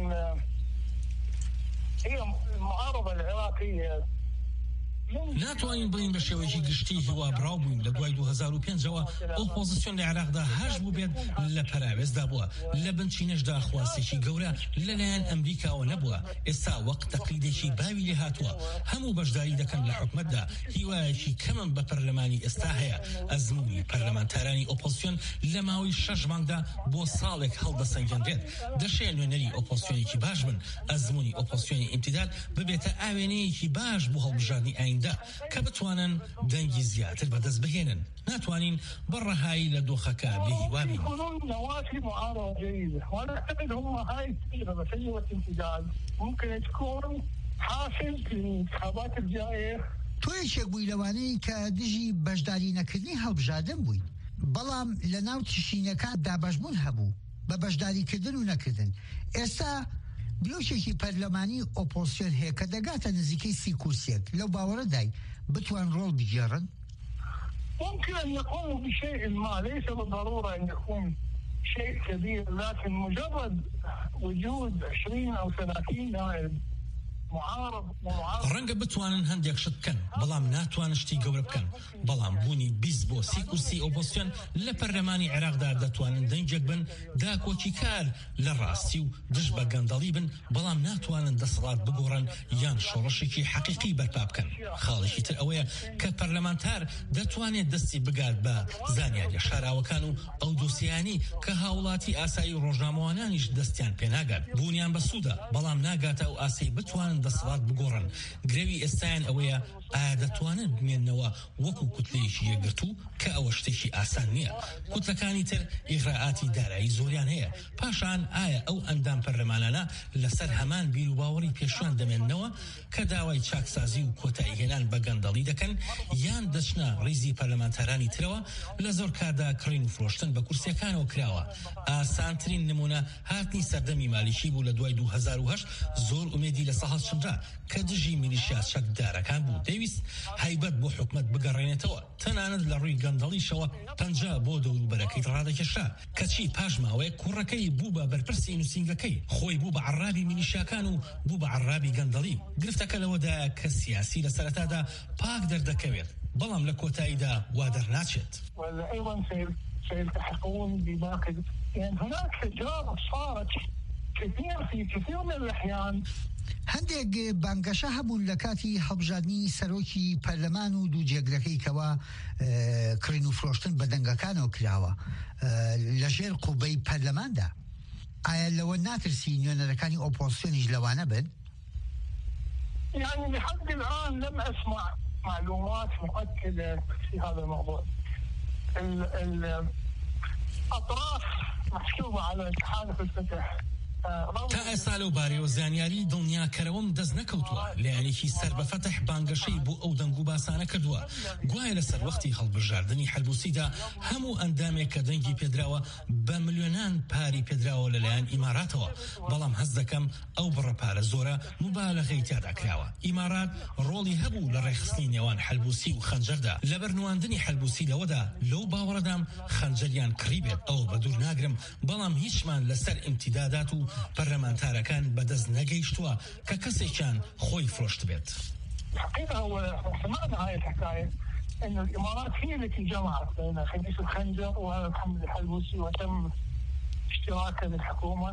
هي المعارضة العراقية ناتوانین بڵین بە شێوەیەکی گشتی هیوا براو بووین. لە دوای دوو هەزار و پێنجەوە ئۆپۆزیسیۆن لە عێراقدا هەش بوو بێت لە پەراوێزدا بووە. لە بنچینەشدا خواستێکی گەورە لەلایەن ئەمریکاوە نەبووە. ئێستا وەک تەقلیدێکی باوی لێ هاتووە. هەموو بەشداری دەکەن لە حکومەتدا. هیوایەکی کەمم بە پەرلەمانی ئێستا هەیە. ئەزموونی پەرلەمانتارانی ئۆپۆزیسیۆن لە ماوەی شەش مانگدا بۆ ساڵێک هەڵدەسەنگێنرێت. دەشێت نوێنەری ئۆپۆزیسیۆنێکی باش بن. ئەزموونی ئۆپۆزیسیۆنی ئیمتیداد ببێتە ئاوێنەیەکی باش بۆ هەڵبژاردننی ئایندا کە بتوانن دەنگی زیاتر بەدەست بهێنن. ناتوانین بەڕەهایی لە دۆخەکە بێهیوابین. يكونون نواتج معارضة جيدة، وأنا أعتقد هم هاي التجربة تجربة امتداد ممكن تكون حافز للانتخابات الجاية. تۆ یەکێک بووی لەوانەی کە دژی بەشداری نەکردنی هەڵبژاردن بووین، بەڵام لە ناو تشینەکاندا بەشبوون هەبوو بە بەشداریکردن و نەکردن. ئێستا بلوچێکی پەرلەمانی ئۆپۆزیسیۆن هەیە کە دەگاتە نزیکەی سی کورسێک لەو باوەڕەدای بتوان ڕۆڵ بگێڕن؟ ممكن أن يقوموا بشيء ما، ليس بالضرورة أن يكون شيء كبير، لكن مجرد وجود عشرين أو ثلاثين نائب ڕەنگە بتوانن هەندێک شت بکەن بەڵام ناتوانن شتی گەورە بکەن بەڵام بوونی بیست بۆ سی کورسی ئۆپۆزیسیۆن لە پەرلەمانی عێراقدا دەتوانن دەنگێک بن داکۆکی کار لە ڕاستی و دژ بە گەندەڵی بن بەڵام ناتوانن دەسەڵات بگۆڕن یان شۆڕشێکی حەقیقی بەرپا بکەن. خاڵێکی تر ئەوەیە کە پەرلەمانتار دەتوانێت دەستی بگات بە زانیاریە شاراوەکان و ئەو دۆسیانی کە هاوڵاتی ئاسایی ڕۆژنامەوانانیش دەستیان پێناگات بوونیان بە سوودە بەڵام ناگاتە ئەو ئاسی بتوانن دەسەڵات بگۆڕن. گرێوی ئێستایان ئەوەیە ئایا دەتوانن بمێننەوە وەکو کوتلەیەکی یەکگرتوو کە ئەوە شتێکی ئاسان نییە. کوتلەکانی تر ئیغراعاتی دارایی زۆریان هەیە. پاشان ئایا ئەو ئەندام پەرلەمانانە لەسەر هەمان بیر و باوەڕی پێشوان دەمێننەوە کە داوای چاکسازی و کۆتاییهێنان بە گەندەڵی دەکەن یان دەچنە ڕیزی پەرلەمانتارانی ترەوە؟ لە زۆر کاردا کڕین و فرۆشتن بە کورسیەکانەوە کراوە. ئاسانترین نمونە هاتنی سەردەمی مالیکی بوو لە دوای دوو هەزار و هەشت زۆر ئومێدی لە سەهەڵ چنرا کە دژی میلیشیا چەکدارەکان بوو. دەویست هەیبەت بۆ حکومەت بگەڕێنێتەوە تەنانەت لە ڕووی گەندەڵیشەوە پەنجا بۆ دەوروبەرەکەی ڕادەکێشا کەچی پاش ماوەیە کوڕەکەی بوو بە بەرپرسی نووسینگەکەی خۆی بوو بە عەرابی میلیشیاکان و بوو بە عەرابی گەندەڵی. گرفتەکە لەوەدایە کە سیاسی لە سەرەتادا پاک دەردەکەوێت بەڵام لە کۆتاییدا وا دەرناچێت. سيلتحقون بباقي يعني هناك تجارب صارت كثير في كثير من الأحيان. هەندێک بانگەشە هەبوون لە کاتی هەڵبژاردننی سەرۆکی پەرلەمان و دوو جێگرەکەی کەوا کڕین و فرۆشتن بە دەنگەکانەوە کراوە لەژێر قوبەی پەرلەماندا. ئایا لەوە ناترسی نوێنەرەکانی ئۆپۆزیسیۆنیش لەوانە بن؟ يعني لحد الآن لم أسمع معلومات مؤكدة في هذا الموضوع. الأطراف محسوبة على تحالف الفتح. تا ئێستا لەو بارەوە زانیاری دڵنیاکەرەوەم دەست نەکەوتووە لایەنێکی سەر بە فەتح بانگەشەی بۆ ئەو دەنگ و باسانە کردووە. گوایە لەسەر وەختی هەڵبژاردننی حەلبوسیدا هەموو ئەندامێک کە دەنگی پێدراوە بە ملیۆنان پاری پێدراوە لەلایەن ئیماراتەوە بەڵام هەست دەکەم ئەو بڕەپارە زۆرە مبالەغەی تیادا کراوە. ئیمارات ڕۆڵی هەبوو لە ڕێخستنی نێوان حەلبوسی و خەنجەردا لە بەرنواندنی حەلبوسی لەوەدا لەو باوەڕەدام خەنجەریان کڕی بێت ئەو بە دوور ناگرم بەڵام هیچمان لەسەر ئیمتیدادات و پەرلەمانتارەکان بەدەست نەگەیشتووە کە کەسێکیان خۆی فرۆشت بێت. الحقيقة هو سمعنا هاي الحكاية إنه الإمارات هي التي جمعت بين خميس الخنجر ومحمد الحلبوسي وتم اشتراكه بالحكومة.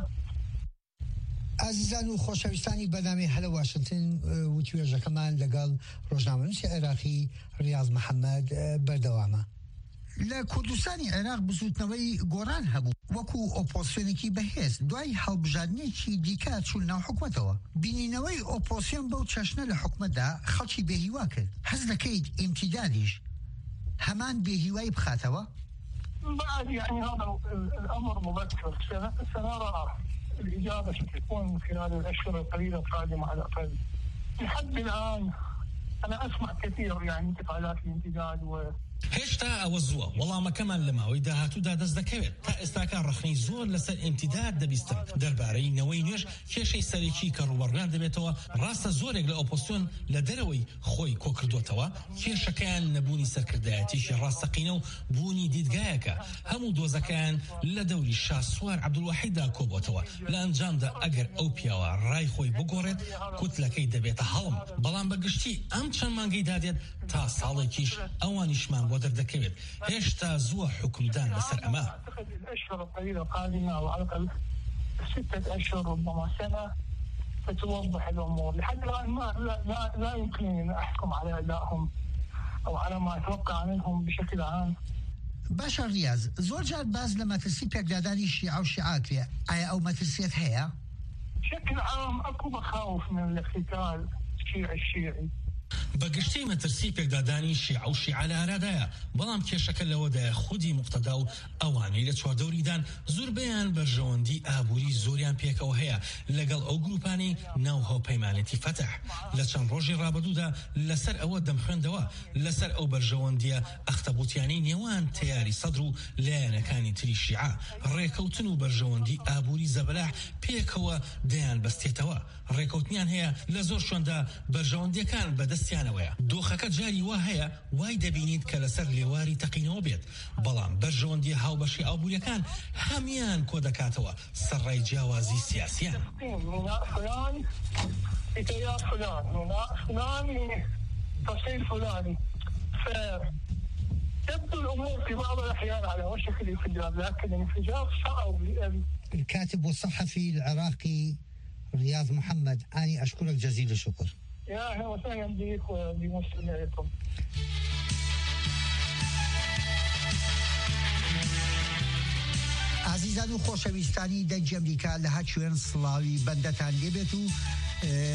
ئازیزان و خۆشەویستانی بەنامەی هەلە واشنگتن و توێژەکەمان لەگەڵ ڕۆژنامەنووسی عێراقی ریاض محەممەد بەردەوامە. لە کوردستانی عێراق بزوتنەوەی گۆڕان هەبوو وەکو ئۆپۆزیسیۆنێکی بەهێز دوای هەڵبژاردنێکی دیکە چوون ناو حکومەتەوە. بینینەوەی ئۆپۆزیسیۆن بەو چەشنە لە حکومەتدا خەڵکی بێهیوا کرد. حەز دەکەیت ئیمتیدادیش هەمان بێهیوایی بخاتەوە؟ بعد يعني هذا الأمر مبكر سنرى الإجابة ستكون من خلال الأشهر القليلة القادمة على الأقل. لحد الآن أنا أسمع كثير يعني انتقالات الامتداد و هێشتا ئەوە زووە وەڵامەکەمان لە ماوەی داهاتوودا دەست دەکەوێت تا ئێستاکە ڕخنەی زۆر لەسەر ئیمتیداد دەبیستن دەربارەی نەوەی نوێژ کێشەی سەرێکی کە ڕوبەڕوان دەبێتەوە. ڕاستە زۆرێک لە ئۆپۆزیسیۆن لە دەرەوەی خۆی کۆکردوتەوە کێشەکەیان نەبوونی سەرکردایەتیشی ڕاستەقینە و بوونی دیدگایەکە هەموو دۆزەکەیان لە دەوری شاسوار عەبدولواحیددا کۆبووتەوە. لە ئەنجامدا ئەگەر ئەو پیاوە ڕای خۆی بگۆڕێت کوتلەکەی دەبێتە هەڵم بەڵام بەگشتی ئەم چەند مانگەی دادێت تا ساڵێکیش ئەوانیشمان بۆ دەردەکەوێت. هێشتا زووە حکومدان لەسەر ئەمە. الأشهر القليلة القادمة أو على الأقل ستة أشهر ربما سنة ستوضح الأمور. لحد الآن ما لا, لا, لا يمكنني أن أحكم على أدائهم أو على ما أتوقع منهم بشكل عام. باشە ریاض زۆر جار باز لە مەترسی پێکدادانی شیعە و شیعاکرێ ئایا ئەو مەترسیت هەیە؟ بشكل عام أكو مخاوف من الاقتتال الشيعي الشيعي. بەگشتی مەترسی پێکدادانی شیع و شیعە لە ئارادایە بەڵام کێشەکە لەوەدایە خودی موقتەدا و ئەوانەی لە چواردەوریدان زۆربەیان بەرژەوەندی ئابووری زۆریان پێکەوە هەیە لەگەڵ ئەو گروپانی ناو هاوپەیمانێتی فەتح لە چەند ڕۆژی ڕابردوودا لەسەر ئەوە دەمخوێندەوە لەسەر ئەو بەرژەوەندیە ئەختەبوتیانەی نێوان تەیاری سەدر و لایەنەکانی تری شیعە ڕێکەوتن و بەرژەوەندی ئابووری زەبەلاح پێکەوە دەیان بەستێتەوە ڕێکەوتنیان هەیە لە زۆر شوێندا بەرژەوەندیەکان بەدەستیانەوەیە دۆخەکە جاری وا هەیە وای دەبینیت کە لەسەر لێواری تەقینەوە بێت بەڵام بەرژەوەندی هاوبەشی ئابووریەکان هەمیان کۆ دەکاتەوە سەرڕای جیاوازی سیاسیان تبدو الامور في بعض الاحيان على وشك الانفجار لكن الانفجار صعب. الكاتب والصحفي العراقي رياض محمد اني اشكرك جزيل الشكر. يا اهلا وسهلا بك وبمستمعيكم. عزیزان و خۆشەویستانی دەنگی ئەمریکا لە هەر شوێن سڵاوی بەندەتان لێبێت و